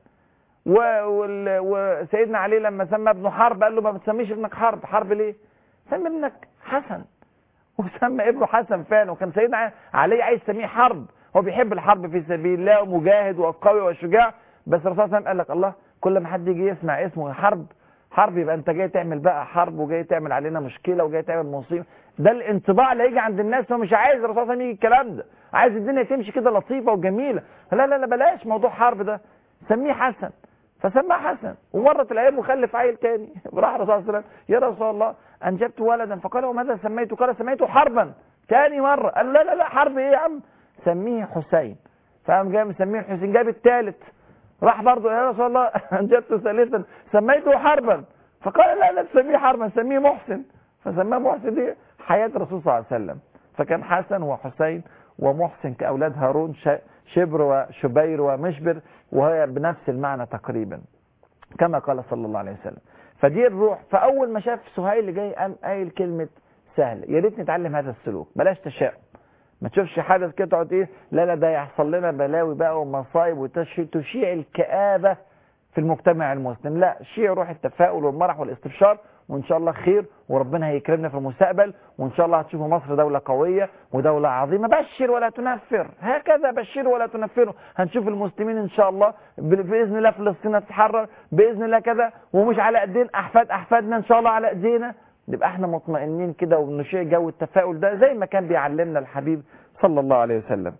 وسيدنا علي لما سمى ابنه حرب قال له ما بتسميش ابنك حرب ليه؟ سمي ابنك حسن، وسمى ابنه حسن فعلا. وكان سيدنا علي عايز يسميه حرب، هو بيحب الحرب في سبيل الله ومجاهد وقوي وشجاع. بس الرسول صلى الله عليه وسلم قال لك الله، كل ما حد يجي يسمع اسمه حرب يبقى انت جاي تعمل بقى حرب وجاي تعمل علينا مشكله وجاي تعمل مصيبه. ده الانطباع اللي هيجي عند الناس. هو مش عايز الرسول صلى الله عليه وسلم يجي الكلام ده، عايز الدنيا تمشي كده لطيفه وجميله. لا لا لا بلاش موضوع حرب ده، سميه حسن. فسماه حسن. ومرت الايام وخلف عيل تاني، راح الرسول صلى الله عليه وسلم يا رسول الله انجبت ولدا، فقال وماذا سميته؟ قال سميته حربا. تاني مره قال لا لا لا حرب ايه يا عم، سميه حسين. فقام جاي مسميه الحسين. جاب الثالث، راح برضه يا رسول الله انجبت ثالثا سميته حربا. فقال لا لا تسميه حربا، سميه محسن. فسماه محسن. دي حياه الرسول صلى الله عليه وسلم. فكان حسن وحسين ومحسن كاولاد هارون، شبر وشبير ومشبر، وهي بنفس المعنى تقريبا كما قال صلى الله عليه وسلم. فدي الروح. فاول ما شاف سهيل اللي جاي قام قايل كلمه سهله. يا ريت نتعلم هذا السلوك، بلاش تشاؤم. ما تشوفش حدث كده تقعد ايه لا لا ده يحصل لنا بلاوي بقى ومصايب وتشيع الكآبه في المجتمع المسلم. لا، شيع روح التفاؤل والمرح والاستبشار، وان شاء الله خير وربنا هيكرمنا في المستقبل، وان شاء الله هتشوفوا مصر دولة قوية ودولة عظيمة. بشر ولا تنفر، هكذا بشر ولا تنفروا. هنشوف المسلمين ان شاء الله باذن الله فلسطين تتحرر باذن الله كذا، ومش على ايدين احفادنا ان شاء الله على ايدينا. نبقى احنا مطمئنين كده ونشيع جو التفاؤل ده زي ما كان بيعلمنا الحبيب صلى الله عليه وسلم.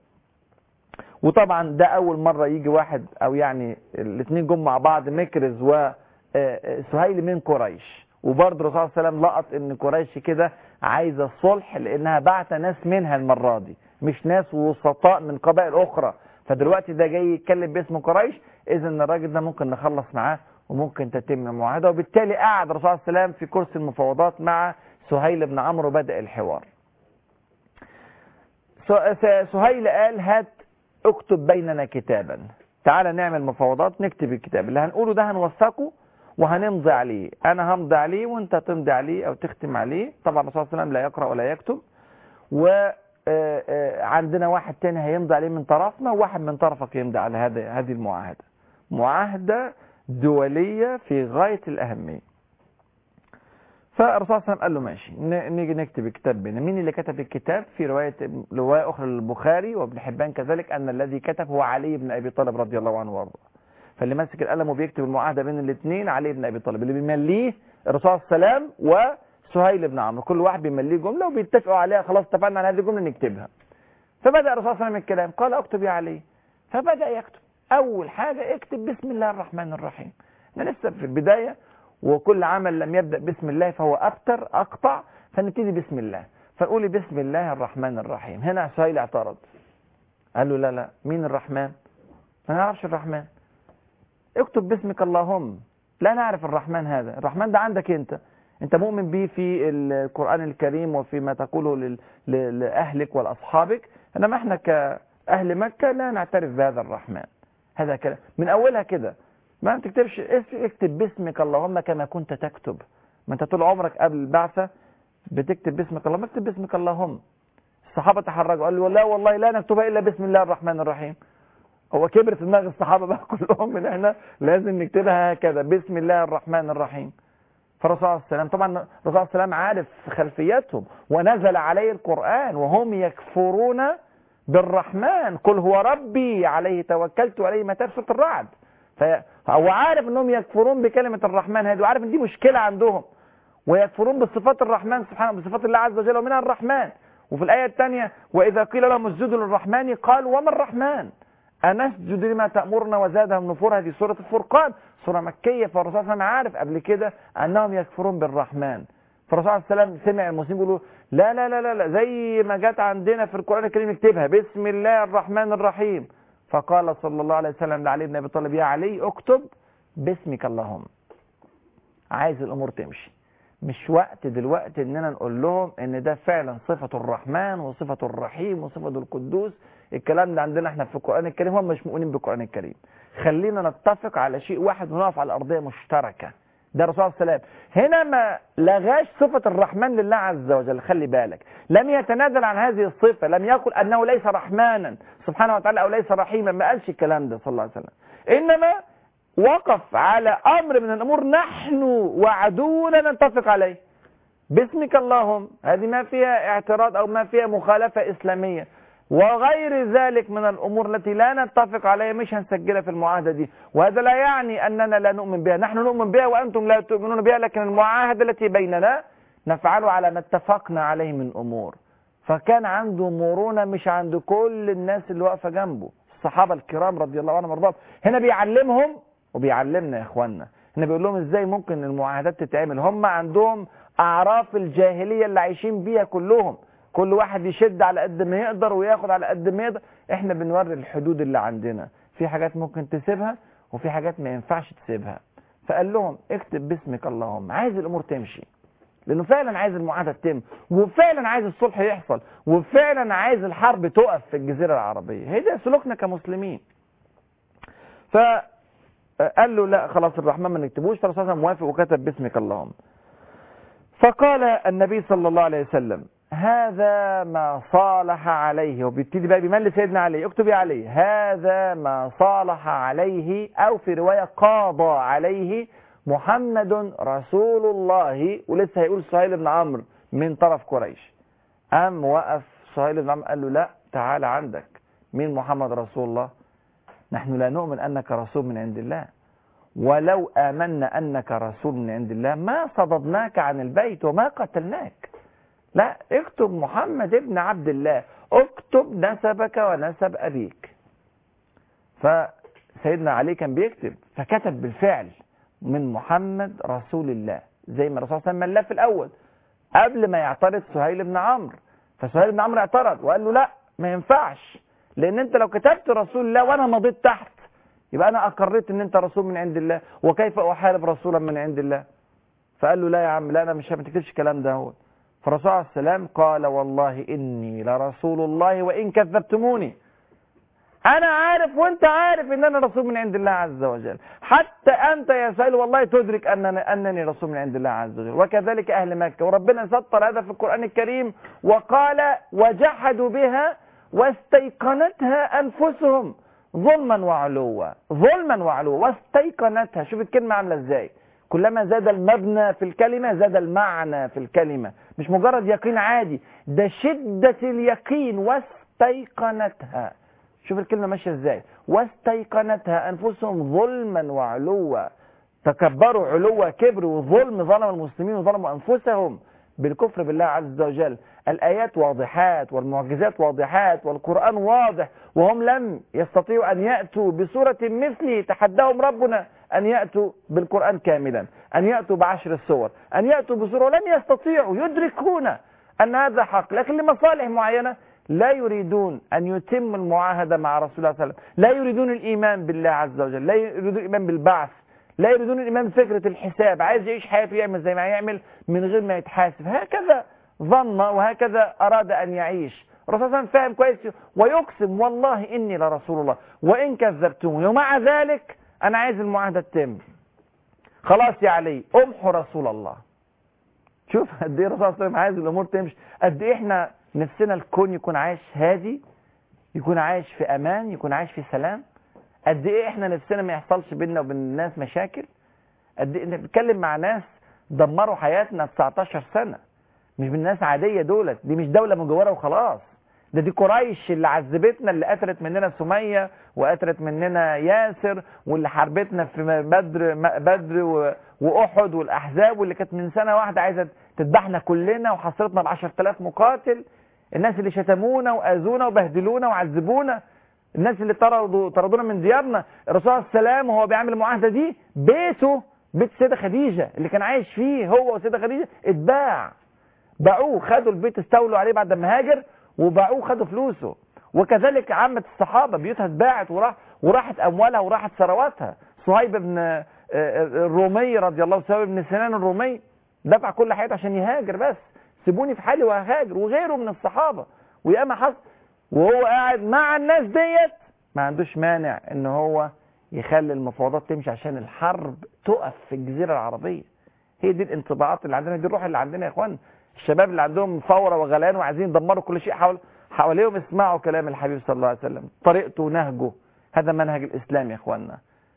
وطبعا ده اول مرة يجي واحد او يعني الاثنين جم مع بعض، مكرز وسهيل من قريش. وبرضه الرسول صلى الله عليه وسلم لقط ان قريش كده عايزه الصلح، لانها بعت ناس منها المره دي، مش ناس وسطاء من قبائل اخرى. فدلوقتي ده جاي يتكلم باسم قريش، اذا الراجل ده ممكن نخلص معاه وممكن تتم المعاهده. وبالتالي قعد الرسول صلى الله عليه وسلم في كرسي المفاوضات مع سهيل بن عمرو وبدأ الحوار. سهيل قال هات اكتب بيننا كتابا، تعالى نعمل مفاوضات، نكتب الكتاب اللي هنقوله ده هنوثقه وهنمضي عليه. انا همضي عليه وانت تمضي عليه او تختم عليه. طبعا الرسول صلى الله عليه وسلم لا يقرأ ولا يكتب، وعندنا واحد تاني هيمضي عليه من طرفنا وواحد من طرفك يمضي على هذه المعاهدة. معاهدة دولية في غاية الأهمية. فالرسول صلى الله عليه وسلم قال له ماشي نيجي نكتب الكتاب بينا. مين اللي كتب الكتاب؟ في رواية أخرى للبخاري وابن حبان كذلك أن الذي كتب هو علي بن أبي طالب رضي الله عنه وارضاه. فاللي ماسك القلم وبيكتب المعاهده بين الاثنين علي بن ابي طالب، اللي بيمليه الرسول صلى الله عليه وسلم وسهيل بن عمرو، كل واحد بيمليه جمله وبيتفقوا عليها، خلاص اتفقنا على هذه الجمله نكتبها. فبدا الرسول صلى الله عليه وسلم الكلام، قال اكتب يا علي، فبدا يكتب. اول حاجه اكتب بسم الله الرحمن الرحيم. احنا لسه في البدايه، وكل عمل لم يبدا بسم الله فهو ابتر اقطع، فنبتدي بسم الله، فنقول بسم الله الرحمن الرحيم. هنا سهيل اعترض، قال له لا مين الرحمن؟ ما نعرفش الرحمن. اكتب باسمك اللهم، لا نعرف الرحمن هذا، الرحمن ده عندك انت مؤمن به في القرآن الكريم وفيما تقوله لأهلك ولأصحابك، انما احنا كأهل مكة لا نعترف بهذا الرحمن. هذا كلام من اولها كده، ما تكتبش، اكتب باسمك اللهم كما كنت تكتب. ما انت طول عمرك قبل البعثة بتكتب باسمك اللهم، اكتب باسمك اللهم. الصحابة تحرجوا، قالوا لا والله لا نكتبها الا بسم الله الرحمن الرحيم. هو كبر في دماغ الصحابة بقى كلهم من احنا لازم نكتبها هكذا بسم الله الرحمن الرحيم. فالرسول صلى الله عليه وسلم، طبعا الرسول صلى الله عليه وسلم عارف خلفيتهم، ونزل عليه القرآن وهم يكفرون بالرحمن، قل هو ربي عليه توكلت عليه متاب، سورة الرعد. فهو عارف انهم يكفرون بكلمة الرحمن هذه، وعارف ان دي مشكلة عندهم، ويكفرون بصفات الرحمن سبحانه، بصفات الله عز وجل ومنها الرحمن. وفي الآية الثانية وإذا قيل لهم اسجدوا للرحمن قالوا وما الرحمن أنسجد لما تأمرنا وزادهم نفورا. هذه سورة الفرقان، سورة مكية. فالرسول صلى الله عليه وسلم عارف قبل كده أنهم يكفرون بالرحمن. فالرسول صلى الله عليه وسلم سمع المسلمين بيقولوا لا لا لا لا لا زي ما جت عندنا في القرآن الكريم اكتبها بسم الله الرحمن الرحيم. فقال صلى الله عليه وسلم لعلي بن أبي طالب يا علي اكتب باسمك اللهم. عايز الأمور تمشي، مش وقت دلوقتي اننا نقول لهم ان ده فعلا صفة الرحمن وصفة الرحيم وصفة القدوس. الكلام ده عندنا احنا في القرآن الكريم، هم مش مؤمنين بالقرآن الكريم. خلينا نتفق على شيء واحد ونقف على الأرضية مشتركة. ده الرسول صلى الله عليه وسلم هنا ما لغاش صفة الرحمن لله عز وجل. خلي بالك، لم يتنازل عن هذه الصفة، لم يقل أنه ليس رحمانا سبحانه وتعالى أو ليس رحيما، ما قالش الكلام ده صلى الله عليه وسلم. إنما وقف على أمر من الأمور نحن وعدونا نتفق عليه باسمك اللهم. هذه ما فيها اعتراض أو ما فيها مخالفة إسلامية. وغير ذلك من الأمور التي لا نتفق عليها مش هنسجلها في المعاهدة دي. وهذا لا يعني أننا لا نؤمن بها، نحن نؤمن بها وأنتم لا تؤمنون بها، لكن المعاهدة التي بيننا نفعل على ما اتفقنا عليه من أمور. فكان عنده مرونة مش عند كل الناس اللي واقفة جنبه، الصحابة الكرام رضي الله عنهم وارضاهم. هنا بيعلمهم وبيعلمنا يا اخوانا، هنا بيقول لهم ازاي ممكن المعاهدات تتعمل. هم عندهم اعراف الجاهلية اللي عايشين بيها كلهم، كل واحد يشد على قد ما يقدر وياخد على قد ما يقدر. احنا بنوري الحدود اللي عندنا، في حاجات ممكن تسيبها وفي حاجات ما ينفعش تسيبها. فقال لهم اكتب باسمك اللهم. عايز الامور تمشي، لانه فعلا عايز المعاهدة تتم، وفعلا عايز الصلح يحصل، وفعلا عايز الحرب تقف في الجزيرة العربية. هي ده سلوكنا كمسلمين. قال له لا خلاص الرحمن ما نكتبوش. فالرسول صلى الله عليه وسلم موافق وكتب باسمك اللهم. فقال النبي صلى الله عليه وسلم هذا ما صالح عليه، وبيبتدي بقى بيملي سيدنا علي، اكتب يا علي هذا ما صالح عليه، او في رواية قاضى عليه محمد رسول الله. ولسه هيقول سهيل بن عمرو من طرف قريش. قام وقف سهيل بن عمرو قال له لا تعال عندك، مين محمد رسول الله؟ نحن لا نؤمن أنك رسول من عند الله، ولو آمنا أنك رسول من عند الله ما صددناك عن البيت وما قتلناك. لا، اكتب محمد ابن عبد الله، اكتب نسبك ونسب أبيك. فسيدنا علي كان بيكتب، فكتب بالفعل من محمد رسول الله زي ما الرسول صلى الله عليه وسلم ملاه في الأول قبل ما يعترض سهيل بن عمرو. فسهيل بن عمرو اعترض وقال له لا ما ينفعش، لان انت لو كتبت رسول الله وانا مضيت تحت يبقى انا اقريت ان انت رسول من عند الله، وكيف احارب رسولا من عند الله؟ فقال له لا يا عم، لا انا مش ما تكتبش الكلام ده. هو فالرسول عليه السلام قال والله اني لرسول الله وان كذبتموني. انا عارف وانت عارف ان انا رسول من عند الله عز وجل، حتى انت يا سائل والله تدرك انني رسول من عند الله عز وجل، وكذلك اهل مكة. وربنا سطر هذا في القرآن الكريم وقال وجحدوا بها واستيقنتها انفسهم ظلما وعلوا. ظلما وعلوا واستيقنتها. شوف الكلمة عاملة ازاي، كلما زاد المبنى في الكلمة زاد المعنى في الكلمة، مش مجرد يقين عادي، ده شدة اليقين. واستيقنتها، شوف الكلمة ماشية ازاي، واستيقنتها انفسهم ظلما وعلوا، تكبروا علوا كبر وظلم، ظلم المسلمين وظلموا انفسهم بالكفر بالله عز وجل. الآيات واضحات والمعجزات واضحات والقرآن واضح، وهم لم يستطيعوا أن يأتوا بسورة مثله. تحداهم ربنا أن يأتوا بالقرآن كاملا، أن يأتوا ب10 السور، أن يأتوا بسورة، ولم يستطيعوا. يدركون أن هذا حق، لكن لمصالح معينة لا يريدون أن يتم المعاهدة مع رسول الله صلى الله عليه وسلم، لا يريدون الإيمان بالله عز وجل، لا يريدون الإيمان بالبعث، لا يريدون الإيمان بفكرة الحساب. عايز يعيش حياته يعمل زي ما يعمل من غير ما يتحاسب. هكذا ظن وهكذا أراد أن يعيش. الرسول صلى الله عليه وسلم فاهم كويس ويقسم والله إني لرسول الله وإن كذبتموني، ومع ذلك أنا عايز المعاهدة تتم. خلاص يا علي أمحو رسول الله. شوف قد إيه الرسول صلى الله عليه وسلم عايز الأمور تمشي، قد إيه إحنا نفسنا الكون يكون عايش هادي، يكون عايش في أمان، يكون عايش في سلام. قد إيه إحنا نفسنا ما يحصلش بيننا وبين الناس مشاكل. قد إيه بنتكلم مع ناس دمروا حياتنا 19 سنة، مش بالناس عادية دولت، دي مش دولة مجاورة وخلاص، دي قريش اللي عذبتنا، اللي قتلت مننا سمية وقتلت مننا ياسر، واللي حاربتنا في بدر وأحد والأحزاب، واللي كانت من سنة واحدة عايزة تذبحنا كلنا وحصرتنا ب10,000 مقاتل. الناس اللي شتمونا وأذونا وبهدلونا وعذبونا، الناس اللي طردونا من ديارنا. الرسول صلى الله عليه وسلم وهو بيعمل المعاهدة دي بيته، بيت السيدة خديجة اللي كان عايش فيه هو والسيدة خديجة، اتباع، باعوه، خدوا البيت، استولوا عليه بعد ما هاجر وباعوه، خدوا فلوسه. وكذلك عامة الصحابة بيوتها اتباعت وراحت أموالها وراحت ثرواتها. صهيب بن الرومي رضي الله عنه، بن سنان الرومي، دفع كل حياته عشان يهاجر، بس سيبوني في حالي وهاجر، وغيره من الصحابة. وياما حصل وهو قاعد مع الناس ديت ما عندوش مانع ان هو يخلي المفاوضات تمشي عشان الحرب تقف في الجزيرة العربية. هي دي الانطباعات اللي عندنا، دي الروح اللي عندنا يا اخوان. الشباب اللي عندهم ثوره وغليان وعايزين يدمروا كل شيء حواليهم، اسمعوا كلام الحبيب صلى الله عليه وسلم، طريقته ونهجه، هذا منهج الاسلام يا اخواننا.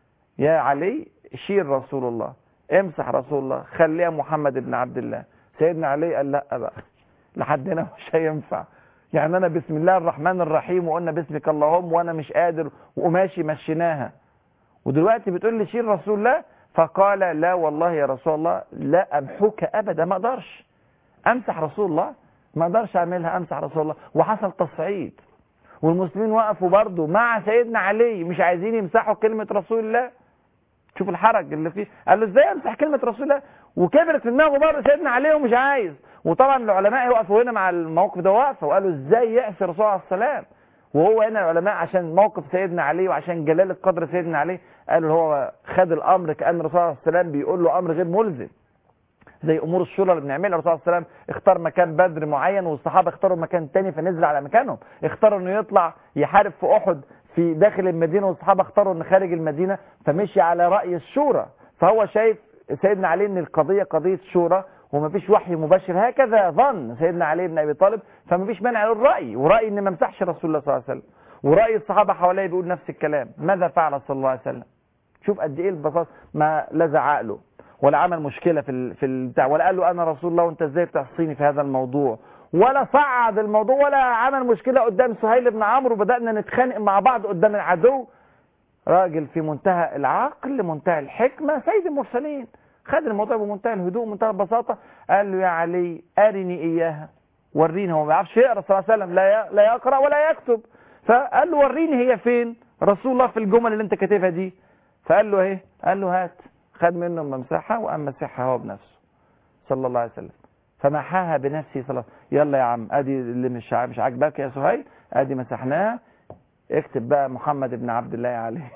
يا علي شير رسول الله، امسح رسول الله، خليها محمد بن عبد الله. سيدنا علي قال لا بقى، لحد هنا مش هينفع. يعني انا بسم الله الرحمن الرحيم وقلنا باسمك اللهم وانا مش قادر وماشي مشيناها، ودلوقتي بتقول لي شير رسول الله. فقال لا والله يا رسول الله لا امحوك ابدا، ما اقدرش امسح رسول الله، ما اقدرش اعملها امسح رسول الله. وحصل تصعيد، والمسلمين وقفوا برضه مع سيدنا علي مش عايزين يمسحوا كلمة رسول الله. شوف الحرج اللي فيه، قال له ازاي امسح كلمة رسول الله؟ وكبرت في دماغه برضه سيدنا علي ومش عايز. وطبعا العلماء وقفوا هنا مع الموقف ده وقفوا وقالوا ازاي يأسي الرسول عليه السلام. وهو هنا العلماء عشان موقف سيدنا علي وعشان جلالة قدر سيدنا علي قالوا هو خد الامر كأن الرسول عليه السلام بيقول له امر غير ملزم، زي امور الشورى اللي بنعملها. الرسول عليه السلام اختار مكان بدر معين والصحابه اختاروا مكان تاني فنزل على مكانهم. اختاروا انه يطلع يحارب في احد في داخل المدينه والصحابه اختاروا انه خارج المدينه، فمشي على راي الشورى. فهو شايف سيدنا علي ان القضيه قضيه شورى ومفيش وحي مباشر، هكذا ظن سيدنا علي بن ابي طالب، فمفيش مانع للراي، وراي ان ما مسحش رسول الله صلى الله عليه وسلم، وراي الصحابه حواليه بيقول نفس الكلام. ماذا فعل صلى الله عليه وسلم؟ شوف قد ايه البساطه، ما لزع عقله ولا عمل مشكلة في البتاع، ولا قال له أنا رسول الله وأنت إزاي بتعصيني في هذا الموضوع، ولا صعد الموضوع، ولا عمل مشكلة قدام سهيل بن عمرو وبدأنا نتخانق مع بعض قدام العدو. راجل في منتهى العقل، منتهى الحكمة، سيد المرسلين، خد الموضوع بمنتهى الهدوء ومنتهى البساطة. قال له يا علي أرني إياها، وريني. هو ما بيعرفش يقرأ صلى الله عليه وسلم، لا يقرأ ولا يكتب. فقال له وريني هي فين رسول الله في الجمل اللي أنت كاتبها دي. فقال له إيه؟ قال له هات. خد منه ممسحها وقام مسحها هو بنفسه صلى الله عليه وسلم، فمحاها بنفسه صلى الله عليه وسلم. يلا يا عم ادي اللي مش عاجباك يا سهيل، ادي مسحناها، اكتب بقى محمد بن عبد الله عليه.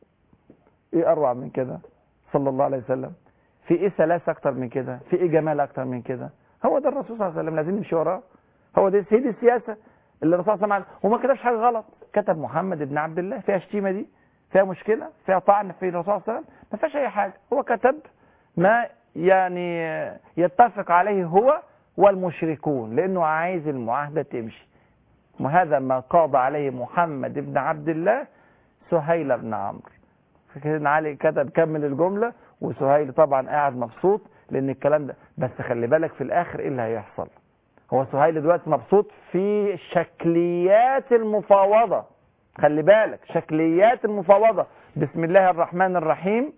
ايه اروع من كده صلى الله عليه وسلم؟ في ايه سلاسه اكتر من كده؟ في ايه جمال اكتر من كده؟ هو ده الرسول صلى الله عليه وسلم، لازم نمشي وراه. هو ده سيد السياسه اللي الرسول صلى الله عليه وسلم، وما كتبش حاجه غلط، كتب محمد بن عبد الله. فيها شتيمه دي؟ فيها مشكلة؟ فيها طعن في الرسول صلى الله عليه وسلم؟ ما فيهاش أي حاجة. هو كتب ما يعني يتفق عليه هو والمشركون، لأنه عايز المعاهدة تمشي. وهذا ما قاضى عليه محمد بن عبد الله سهيل بن عمرو. فكده علي كتب كمل الجملة، وسهيل طبعا قاعد مبسوط لأن الكلام ده. بس خلي بالك في الآخر إيه اللي هيحصل. هو سهيل دلوقتي مبسوط في شكليات المفاوضة، خلي بالك شكليات المفاوضة بسم الله الرحمن الرحيم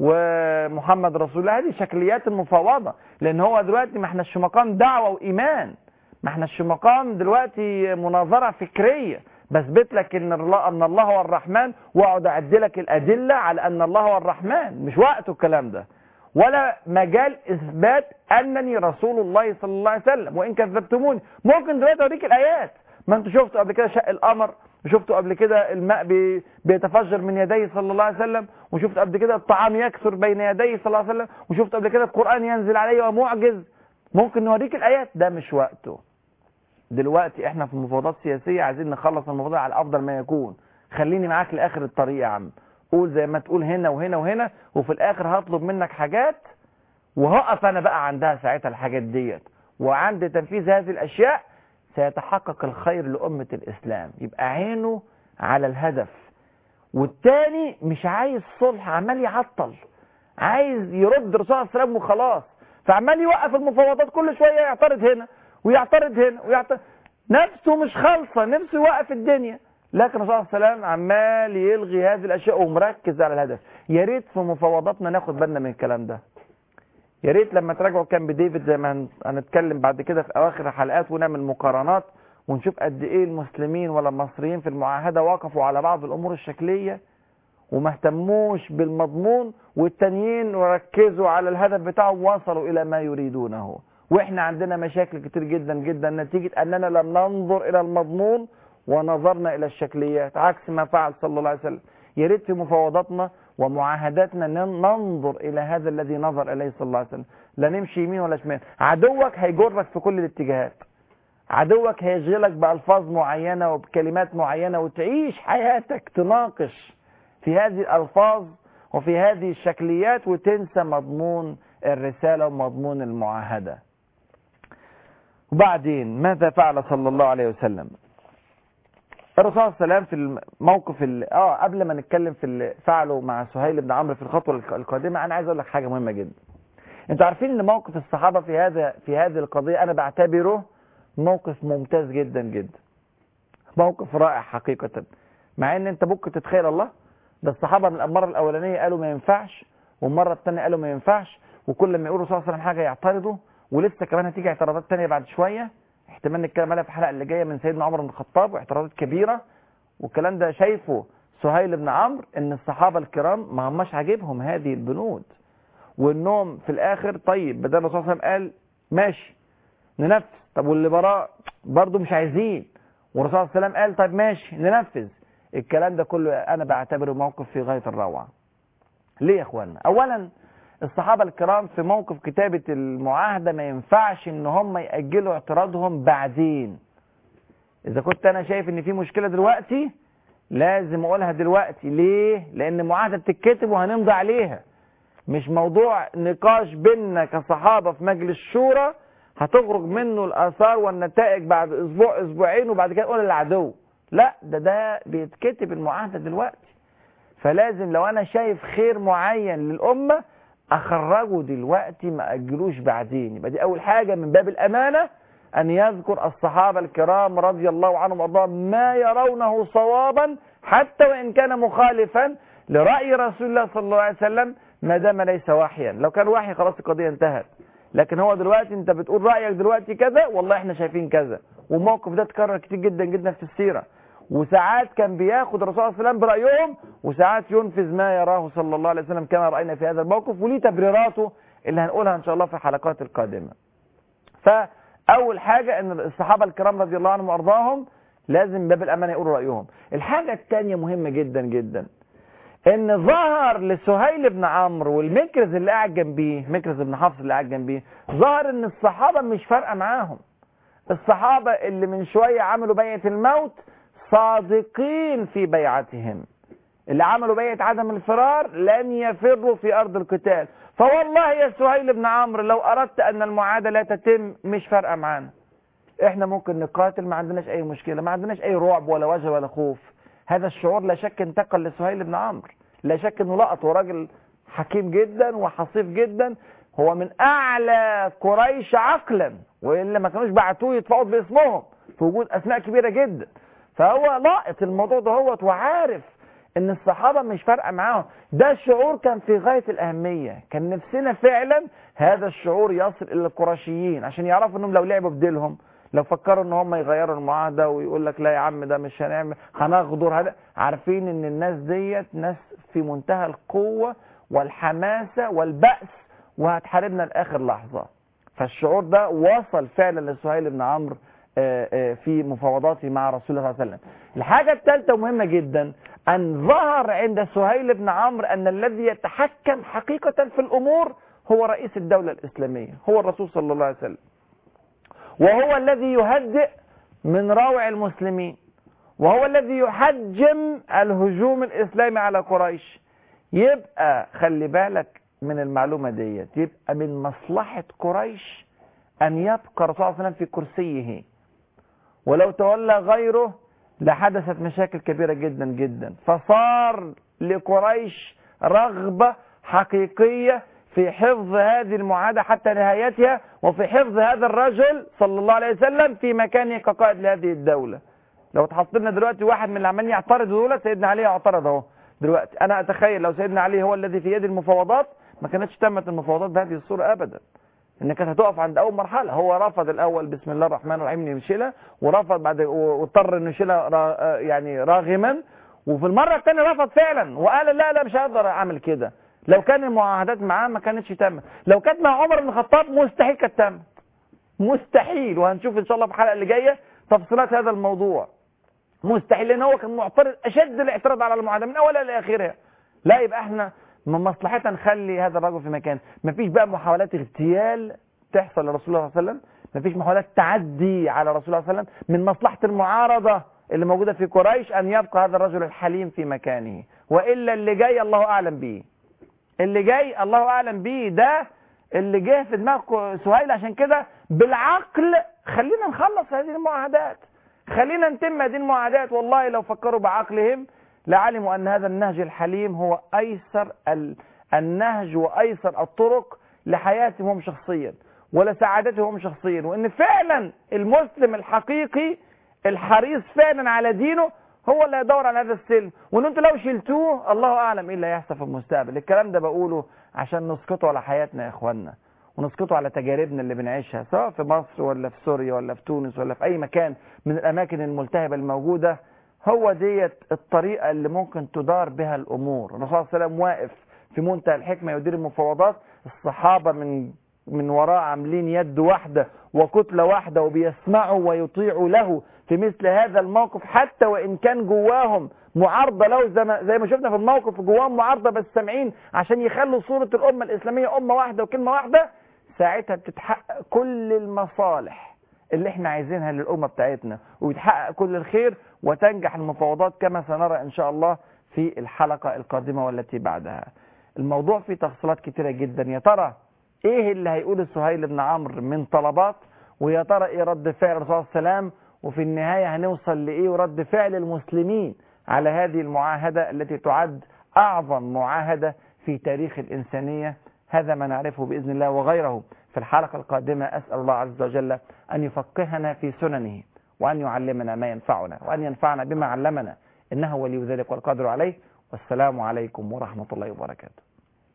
ومحمد رسول الله، هذه شكليات المفاوضة. لأن هو دلوقتي ما احناش في مقام دعوة وإيمان، ما احناش في مقام دلوقتي مناظرة فكرية بثبت لك ان الله هو الرحمن واقعد اعدلك الأدلة على أن الله هو الرحمن. مش وقته الكلام ده، ولا مجال إثبات أنني رسول الله صلى الله عليه وسلم وإن كذبتموني. ممكن دلوقتي أوريك الآيات، ما أنتوا شفتوا قبل كده شق القمر، وشفتوا قبل كده الماء بيتفجر من يديه صلى الله عليه وسلم، وشفت قبل كده الطعام يكثر بين يديه صلى الله عليه وسلم، وشفت قبل كده القرآن ينزل عليه ومعجز. ممكن نوريك الآيات، ده مش وقته. دلوقتي احنا في مفاوضات سياسية، عايزين نخلص المفاوضات على أفضل ما يكون. خليني معاك لآخر الطريق يا عم، قول زي ما تقول هنا وهنا وهنا، وفي الآخر هطلب منك حاجات وهقف أنا بقى عندها ساعتها الحاجات ديت، وعند تنفيذ هذه الأشياء سيتحقق الخير لأمة الإسلام. يبقى عينه على الهدف. والتاني مش عايز صلح، عمال يعطل، عايز يرد الرسول صلى الله عليه وسلم وخلاص، فعمال يوقف المفاوضات، كل شوية يعترض هنا ويعترض هنا ويعترض، نفسه مش خالصة، نفسه يوقف الدنيا. لكن الرسول صلى الله عليه وسلم عمال يلغي هذه الأشياء ومركز على الهدف. يا ريت في مفاوضاتنا ناخد بالنا من الكلام ده. يا ريت لما تراجعوا كامب ديفيد زي ما هنتكلم بعد كده في أواخر الحلقات ونعمل مقارنات ونشوف قد إيه المسلمين ولا المصريين في المعاهدة وقفوا على بعض الأمور الشكلية وما اهتموش بالمضمون، والتانيين وركزوا على الهدف بتاعهم ووصلوا إلى ما يريدونه. وإحنا عندنا مشاكل كتير جدا جدا نتيجة أننا لم ننظر إلى المضمون ونظرنا إلى الشكليات، عكس ما فعل صلى الله عليه وسلم. يا ريت في مفاوضاتنا ومعاهداتنا ننظر إلى هذا الذي نظر إليه صلى الله عليه وسلم، لا نمشي يمين ولا شمال. عدوك هيجرك في كل الاتجاهات، عدوك هيشغلك بألفاظ معينة وبكلمات معينة، وتعيش حياتك تناقش في هذه الألفاظ وفي هذه الشكليات وتنسى مضمون الرسالة ومضمون المعاهدة. وبعدين ماذا فعل صلى الله عليه وسلم؟ الرسول صلى الله عليه وسلم في الموقف قبل ما نتكلم في اللي فعله مع سهيل بن عمرو في الخطوة القادمة، أنا عايز أقول لك حاجة مهمة جدا. أنتوا عارفين إن موقف الصحابة في هذه القضية أنا بعتبره موقف ممتاز جدا جدا، موقف رائع حقيقة. مع إن أنت ممكن تتخيل الله، ده الصحابة من المرة الأولانية قالوا ما ينفعش، والمرة الثانية قالوا ما ينفعش، وكل ما يقولوا صلى الله عليه وسلم حاجة يعترضوا، ولسه كمان هتيجي اعتراضات ثانية بعد شوية احتمال نتكلم عليها في الحلقة اللي جاية من سيدنا عمر بن الخطاب، واعتراضات كبيرة. والكلام ده شايفه سهيل بن عمرو ان الصحابة الكرام ما هماش عاجبهم هذه البنود، وانهم في الاخر طيب بدل الرسول صلى الله عليه وسلم قال ماشي ننفذ، طب واللي براه برضه مش عايزين، والرسول صلى الله عليه وسلم قال طيب ماشي ننفذ. الكلام ده كله انا بعتبره موقف في غاية الروعة. ليه يا اخوانا؟ اولا الصحابة الكرام في موقف كتابة المعاهدة ما ينفعش ان هم يأجلوا اعتراضهم بعدين. اذا كنت انا شايف ان في مشكلة دلوقتي لازم اقولها دلوقتي. ليه؟ لان المعاهدة بتتكتب وهنمضي عليها، مش موضوع نقاش بيننا كصحابة في مجلس الشورى هتخرج منه الاثار والنتائج بعد اسبوع اسبوعين وبعد كده نقول للعدو. لا، ده بيتكتب المعاهدة دلوقتي. فلازم لو انا شايف خير معين للامة اخرجه دلوقتي، ما اجلوش بعدين. يبقى دي اول حاجة من باب الامانة، ان يذكر الصحابة الكرام رضي الله عنهم وارضاهم ما يرونه صوابا حتى وان كان مخالفا لرأي رسول الله صلى الله عليه وسلم، ما دام ليس وحيا. لو كان وحي خلاص القضية انتهت، لكن هو دلوقتي انت بتقول رأيك دلوقتي كذا، والله احنا شايفين كذا. والموقف ده اتكرر كتير جدا جدا في السيرة، وساعات كان بياخد الرسول صلى الله عليه وسلم برأيهم، وساعات ينفذ ما يراه صلى الله عليه وسلم كما رأينا في هذا الموقف، وليه تبريراته اللي هنقولها ان شاء الله في الحلقات القادمة. فأول حاجة ان الصحابة الكرام رضي الله عنهم وارضاهم لازم باب الأمانة يقولوا رأيهم. الحاجة الثانية مهمة جدا جدا، ان ظهر لسهيل بن عمرو والمكرز اللي قاعد جنبيه، مكرز بن حفص اللي قاعد جنبيه، ظهر ان الصحابة مش فارقة معاهم. الصحابة اللي من شوية عملوا بيعة الموت صادقين في بيعتهم، اللي عملوا بيعة عدم الفرار لن يفروا في أرض القتال. فوالله يا سهيل بن عمرو لو أردت أن المعاهدة لا تتم مش فارقة معانا، احنا ممكن نقاتل، ما عندناش أي مشكلة، ما عندناش أي رعب ولا وجه ولا خوف. هذا الشعور لا شك انتقل لسهيل بن عمرو، لا شك انه لقط، وراجل حكيم جدا وحصيف جدا، هو من أعلى قريش عقلا، وإلا ما كانوش بعتوه يتفاوض باسمهم في وجود أسماء كبيرة جدا. فهو لاقط الموضوع ده هو وعارف ان الصحابة مش فارقة معاهم. ده الشعور كان في غاية الأهمية. كان نفسنا فعلا هذا الشعور يصل إلى القرشيين عشان يعرفوا انهم لو لعبوا بديلهم، لو فكروا ان هم يغيروا المعاهدة ويقول لك لا يا عم ده مش هنعمل، هنغدر هذا، عارفين ان الناس ديت ناس في منتهى القوة والحماسة والبأس وهتحاربنا لآخر لحظة. فالشعور ده وصل فعلا لسهيل بن عمرو في مفاوضاته مع رسول الله صلى الله عليه وسلم. الحاجة الثالثة مهمة جدا، أن ظهر عند سهيل بن عمرو أن الذي يتحكم حقيقة في الأمور هو رئيس الدولة الإسلامية، هو الرسول صلى الله عليه وسلم، وهو الذي يهدئ من روع المسلمين، وهو الذي يحجم الهجوم الإسلامي على قريش. يبقى خلي بالك من المعلومة ديت، يبقى من مصلحة قريش أن يبقى الرسول صلى الله عليه وسلم في كرسيه، ولو تولى غيره لحدثت مشاكل كبيرة جدا جدا. فصار لقريش رغبة حقيقية في حفظ هذه المعاهدة حتى نهايتها، وفي حفظ هذا الرجل صلى الله عليه وسلم في مكانه كقائد لهذه الدولة. لو تحط لنا دلوقتي واحد من اللي عمالين يعترض دول، سيدنا علي يعترض اهو دلوقتي، انا اتخيل لو سيدنا علي هو الذي في يد المفاوضات ما كانتش تمت المفاوضات بهذه الصورة ابدا، ان كانت هتقف عند اول مرحله. هو رفض الاول بسم الله الرحمن الرحيم انه يشيلها، ورفض بعد واضطر انه يشيلها يعني راغما، وفي المره الثانيه رفض فعلا وقال لا مش هقدر اعمل كده. لو كان المعاهدات معاه ما كانتش تمت، لو كانت مع عمر بن الخطاب مستحيل كانت تمت، مستحيل. وهنشوف ان شاء الله في الحلقه اللي جايه تفصيلات هذا الموضوع. مستحيل، لان هو كان معترض اشد الاعتراض على المعاهده من اولها لاخرها. لا، يبقى احنا من مصلحتنا نخلي هذا الرجل في مكان. مفيش بقى محاولات اغتيال تحصل لرسول الله صلى الله عليه وسلم، مفيش محاولات تعدي على رسول الله صلى الله عليه وسلم. من مصلحة المعارضة اللي موجودة في قريش أن يبقى هذا الرجل الحليم في مكانه، وإلا اللي جاي الله أعلم به، اللي جاي الله أعلم به. ده اللي جه في دماغ سهيل. عشان كده بالعقل خلينا نخلص هذه المعاهدات، خلينا نتم هذه المعاهدات. والله لو فكروا بعقلهم لعلموا أن هذا النهج الحليم هو أيسر النهج وأيسر الطرق لحياتهم هم شخصيا ولسعادتهم هم شخصيا، وأن فعلا المسلم الحقيقي الحريص فعلا على دينه هو اللي يدور على هذا السلم. وأن أنتوا لو شلتوه الله أعلم إيه اللي هيحصل في المستقبل. الكلام ده بقوله عشان نسقطه على حياتنا يا إخواننا، ونسقطه على تجاربنا اللي بنعيشها سواء في مصر ولا في سوريا ولا في تونس ولا في أي مكان من الأماكن الملتهبة الموجودة. هو ديت الطريقة اللي ممكن تدار بها الأمور. الرسول صلى الله عليه وسلم واقف في منتهى الحكمة يدير المفاوضات، الصحابة من وراء عاملين يد واحدة وكتلة واحدة وبيسمعوا ويطيعوا له في مثل هذا الموقف، حتى وإن كان جواهم معارضة له زي ما شفنا في الموقف، جواهم معارضة بس سامعين عشان يخلوا صورة الأمة الإسلامية أمة واحدة وكلمة واحدة. ساعتها بتتحقق كل المصالح اللي احنا عايزينها للأمة بتاعتنا، ويتحقق كل الخير، وتنجح المفاوضات كما سنرى إن شاء الله في الحلقة القادمة والتي بعدها. الموضوع فيه تفصيلات كتيرة جدا. يا ترى ايه اللي هيقول سهيل بن عمرو من طلبات، ويا ترى ايه رد فعل الرسول صلى الله عليه وسلم، وفي النهاية هنوصل لإيه ورد فعل المسلمين على هذه المعاهدة التي تعد أعظم معاهدة في تاريخ الإنسانية. هذا ما نعرفه بإذن الله وغيره في الحلقة القادمة. أسأل الله عز وجل أن يفقهنا في سننه، وأن يعلمنا ما ينفعنا، وأن ينفعنا بما علمنا، إنه ولي ذلك والقادر عليه. والسلام عليكم ورحمة الله وبركاته.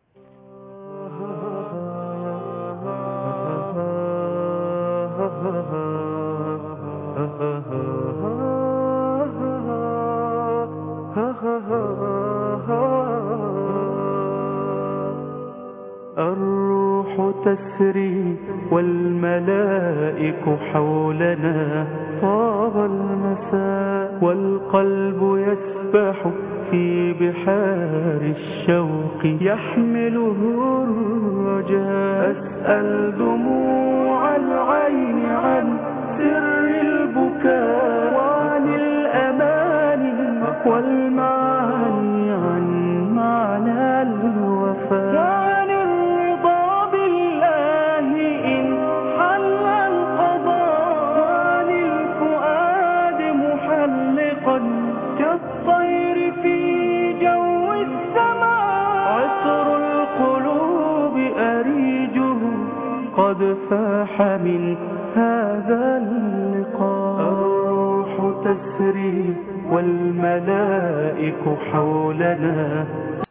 الروح تسري والملائك حولنا، طاب المساء والقلب يسبح في بحار الشوق يحمله الرجاء. أسأل دموع العين عن سر البكاء، وعن الأماني والمعاني عن معنى الوفاء، وعن الرضا بالله إن حل القضاء، وعن الفؤاد محلقا كالطير في جو السماء. عطر القلوب أريجه قد فاح من هذا اللقاء. الروح تسري والملائك حولنا